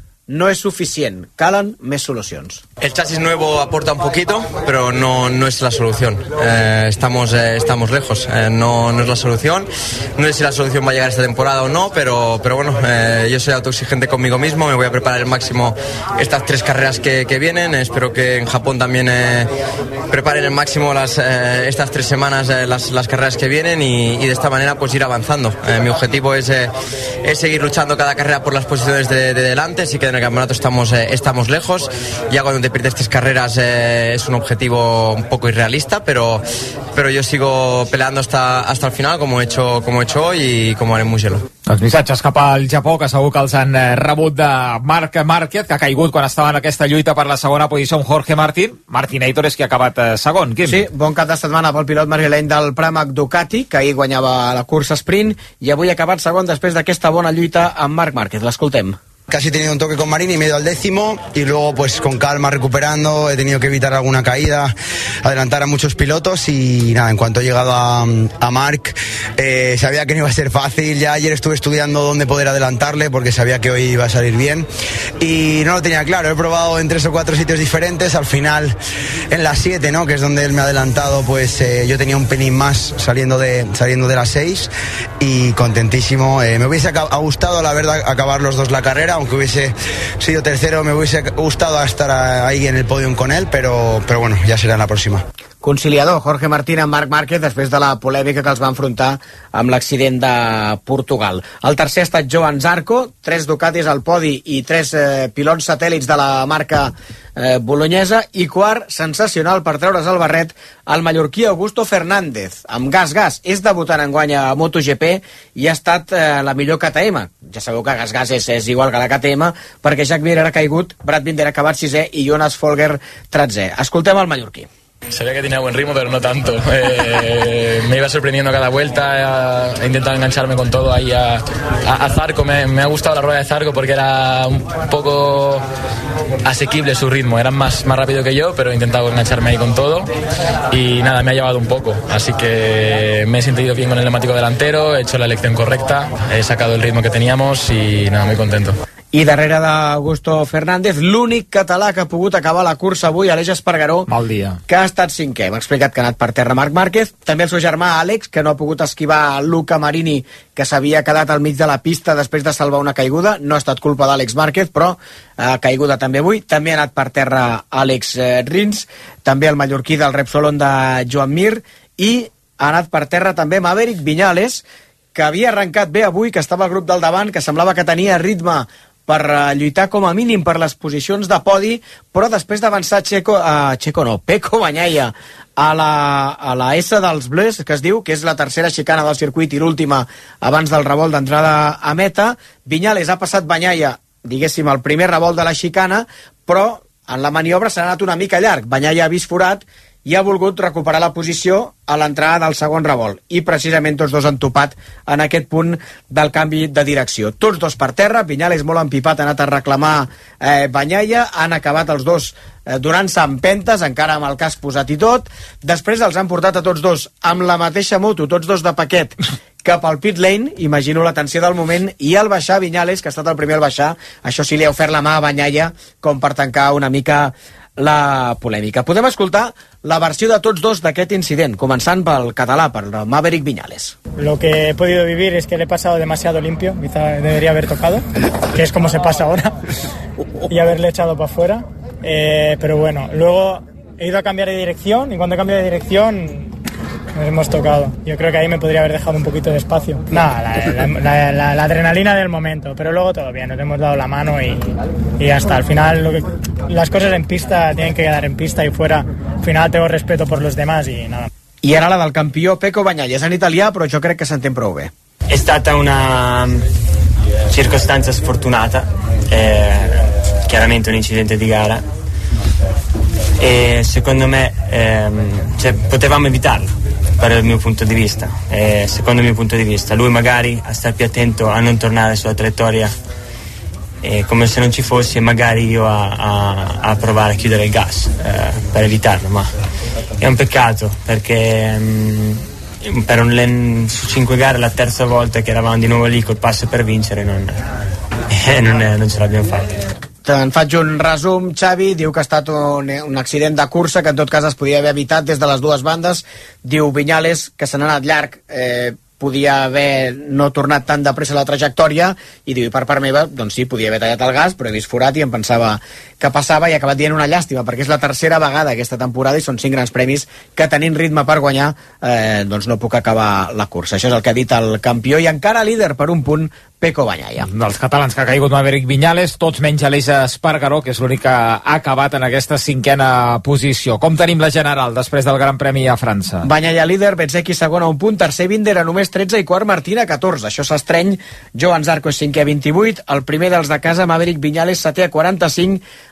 no es suficient, calen més solucions. El chasis nuevo aporta un poquito, pero no, no es la solución. Eh, estamos, eh, estamos lejos, eh, no, no es la solución. No sé si la solución va a llegar esta temporada o no, pero, pero bueno, eh, yo soy autoexigente conmigo mismo, me voy a preparar al máximo estas tres carreras que, que vienen. Espero que en Japón también eh, preparen al máximo las, eh, estas tres semanas eh, las, las carreras que vienen y, y de esta manera pues ir avanzando. Eh, mi objetivo es, eh, es seguir luchando cada carrera por las posiciones de, de delante, sí que en el campeonato estamos, eh, estamos lejos. Ya cuando te pierdes tres carreras eh, es un objetivo un poco irrealista, pero, pero yo sigo peleando hasta, hasta el final, como he hecho, como he hecho hoy y como haré en Mugello. Els missatges cap al Japó, que segur que els han rebut de Marc Márquez, que ha caigut quan estava en aquesta lluita per la segona posició amb Jorge Martín. Martinator és qui ha acabat segon. Quim? Sí, bon cap de setmana pel pilot madrileny del Pramac Ducati, que ahir guanyava la cursa sprint i avui ha acabat segon després d'aquesta bona lluita amb Marc Márquez. L'escoltem. Casi he tenido un toque con Marini, me he ido al décimo y luego pues con calma recuperando, he tenido que evitar alguna caída, adelantar a muchos pilotos y nada, en cuanto he llegado a, a Marc, eh, sabía que no iba a ser fácil. Ya ayer estuve estudiando dónde poder adelantarle porque sabía que hoy iba a salir bien y no lo tenía claro. He probado en tres o cuatro sitios diferentes, al final en las siete, ¿no?, que es donde él me ha adelantado, pues eh, yo tenía un pelín más saliendo de, saliendo de las seis y contentísimo. Eh, me hubiese gustado, la verdad, acabar los dos la carrera, aunque hubiese sido tercero, me hubiese gustado estar ahí en el podium con él, pero, pero bueno, ja serà en la pròxima. Conciliador, Jorge Martín amb Marc Márquez després de la polèmica que els va enfrontar amb l'accident de Portugal. El tercer ha estat Joan Zarco, tres Ducatis al podi i tres eh, pilots satèl·lits de la marca eh, bolonyesa, i quart, sensacional per treure's el barret, el mallorquí Augusto Fernández, amb gas-gas. És debutant enguany a MotoGP i ha estat eh, la millor K T M. Ja sabeu que gas-gas és, és igual que la K T M, perquè Jack Mir era caigut, Brad Binder ha acabat sisè i Jonas Folger tretzè. Escoltem el mallorquí. Sabía que tenía buen ritmo, pero no tanto. Eh, me iba sorprendiendo cada vuelta. He intentado engancharme con todo ahí a, a, a Zarco. Me, me ha gustado la rueda de Zarco porque era un poco asequible su ritmo. Era más, más rápido que yo, pero he intentado engancharme ahí con todo. Y nada, me ha llevado un poco. Así que me he sentido bien con el neumático delantero, he hecho la elección correcta, he sacado el ritmo que teníamos y nada, muy contento. I darrere d'Augusto Fernández, l'únic català que ha pogut acabar la cursa avui, Aleix Espargaró, mal dia, que ha estat cinquè. M'ha explicat que ha anat per terra Marc Márquez, també el seu germà Àlex, que no ha pogut esquivar Luca Marini, que s'havia quedat al mig de la pista després de salvar una caiguda. No ha estat culpa d'Àlex Márquez, però ha caiguda també avui. També ha anat per terra Àlex Rins, també el mallorquí del Repsol de Joan Mir, i ha anat per terra també Maverick Viñales, que havia arrencat bé avui, que estava al grup del davant, que semblava que tenia ritme per lluitar com a mínim per les posicions de podi, però després d'avançar Checo, uh, Checo no, Pecco Bagnaia a la, a la S dels Bleus, que es diu, que és la tercera xicana del circuit i l'última abans del revolt d'entrada a meta, Viñales ha passat Bagnaia, diguéssim, el primer revolt de la xicana, però en la maniobra s'ha anat una mica llarg. Bagnaia ha vist forat i ha volgut recuperar la posició a l'entrada del segon revolt, i precisament tots dos han topat en aquest punt del canvi de direcció. Tots dos per terra, Viñales molt empipat ha anat a reclamar eh, Bagnaia, han acabat els dos eh, donant-se empentes, encara amb el casc posat i tot. Després els han portat a tots dos amb la mateixa moto, tots dos de paquet, cap al pit lane, imagino la tensió del moment, i al baixar Viñales, que ha estat el primer al baixar, això sí li ha ofert la mà a Bagnaia com per tancar una mica la polèmica. Podem escoltar la versió de tots dos d'aquest incident, començant pel català, per Maverick Viñales. Lo que he podido vivir es que le he pasado demasiado limpio, quizá debería haber tocado, que es como se pasa ahora, y haberle echado para afuera. Eh, pero bueno, luego he ido a cambiar de dirección, y cuando he cambiado de dirección nos hemos tocado. Yo creo que ahí me podría haber dejado un poquito de espacio. Nada, la, la, la, la, la adrenalina del momento, pero luego todo bien, nos hemos dado la mano y, y ya está. Al final lo que, las cosas en pista tienen que quedar en pista y fuera. Al final tengo respeto por los demás y nada. I ara la del campió Pecco Bagnaia. És en italià, però jo crec que s'entén prou bé. È stata una circostanza sfortunata, eh, chiaramente un incidente di gara, e secondo me ehm, cioè, potevamo evitarlo per il mio punto di vista, eh, secondo il mio punto di vista lui magari a stare più attento a non tornare sulla traiettoria eh, come se non ci fosse, e magari io a, a, a provare a chiudere il gas eh, per evitarlo, ma è un peccato perché mh, per un, su cinque gare la terza volta che eravamo di nuovo lì col passo per vincere non, eh, non, non ce l'abbiamo fatta. En faig un resum, Xavi, diu que ha estat un, un accident de cursa que en tot cas es podia haver evitat des de les dues bandes. Diu Viñales que se n'ha anat llarg, eh, podia haver no tornat tan de pressa la trajectòria, i diu, per part meva, doncs sí, podia haver tallat el gas, però he vist forat i em pensava que passava, i ha acabat dient una llàstima, perquè és la tercera vegada aquesta temporada i són cinc grans premis que tenint ritme per guanyar eh, doncs no puc acabar la cursa. Això és el que ha dit el campió, i encara líder per un punt Pecco Bagnaia. Dels catalans que ha caigut Maverick Viñales, tots menys Aleix Espargaró, que és l'únic que ha acabat en aquesta cinquena posició. Com tenim la general després del Gran Premi a França? Bagnaia líder, Bezzecchi segon a un punt, tercer Binder a només tretze i quart Martín a catorze. Això s'estreny. Joan Zarco és cinquè a vint-i-vuit, el primer dels de casa Maverick Viñales setè a quaranta-cinc,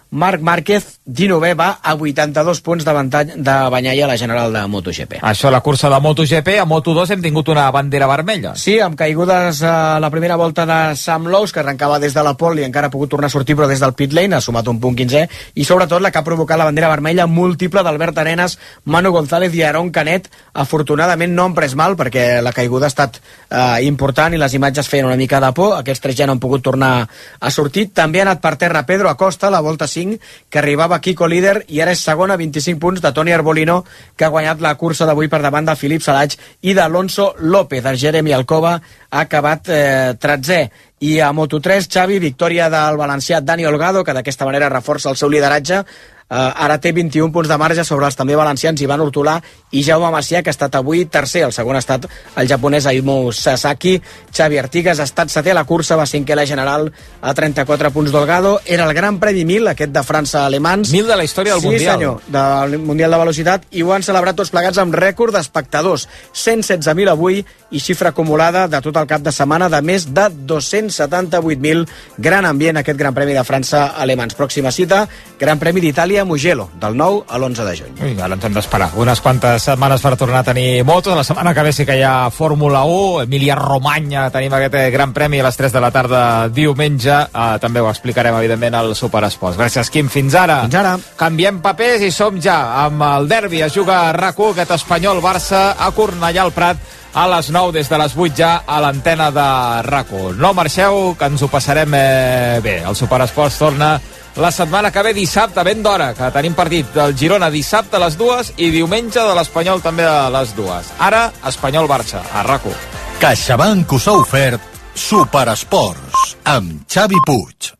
Marc Márquez, dinovè, va a vuitanta-dos punts d'avantatge de Bagnaia a la general de MotoGP. Això, la cursa de MotoGP, a Moto dos hem tingut una bandera vermella. Sí, amb caigudes a la primera volta de Sam Lowe, que arrencava des de la pole i encara ha pogut tornar a sortir, però des del pit lane ha sumat un punt quinzè, i sobretot la que ha provocat la bandera vermella múltiple d'Albert Arenas, Manu González i Aaron Canet. Afortunadament no han pres mal, perquè la caiguda ha estat eh, important i les imatges feien una mica de por. Aquests tres ja no han pogut tornar a sortir. També ha anat per terra Pedro Acosta, la volta cinc, que arribava Kiko líder, i ara és segon a vint-i-cinc punts de Toni Arbolino, que ha guanyat la cursa d'avui per davant de Filip Salaig i d'Alonso López. El Jeremy Alcoba ha acabat eh, tretzè. I a Moto tres, Xavi, victòria del valencià Dani Olgado, que d'aquesta manera reforça el seu lideratge. Uh, ara té vint-i-un punts de marge sobre els també valencians Ivan Ortolà i Jaume Macià, que ha estat avui tercer. El segon ha estat el japonès Aimu Sasaki. Xavi Artigas ha estat setè a la cursa, va cinquè a la general a trenta-quatre punts d'Olgado. Era el Gran Premi mil, aquest de França-Alemans. Mil de la història del sí, Mundial. Sí, senyor, del Mundial de Velocitat, i ho han celebrat tots plegats amb rècord d'espectadors. cent setze mil avui i xifra acumulada de tot el cap de setmana de més de dos-cents setanta-vuit mil. Gran ambient aquest Gran Premi de França-Alemans. Pròxima cita, Gran Premi d'Itàlia a Mugello, del nou a l'onze de juny. Ui, ara ens hem d'esperar unes quantes setmanes per tornar a tenir motos. La setmana que ve sí que hi ha Fórmula u, Emília-Romanya, tenim aquest Gran Premi a les tres de la tarda diumenge. Uh, també ho explicarem, evidentment, al Superesports. Gràcies, Quim. Fins ara. Fins ara. Canviem papers i som ja amb el derbi. Es juga a RAC u, aquest Espanyol-Barça, a Cornellà al Prat, a les nou, des de les vuit ja, a l'antena de RAC u. No marxeu, que ens ho passarem eh, bé. El Superesports torna la setmana que ve, dissabte, ben d'hora, que tenim partit del Girona dissabte a les dues i diumenge de l'Espanyol també a les dues. Ara, Espanyol-Barça, a RAC u. CaixaBank us ha ofert Superesports amb Xavi Puig.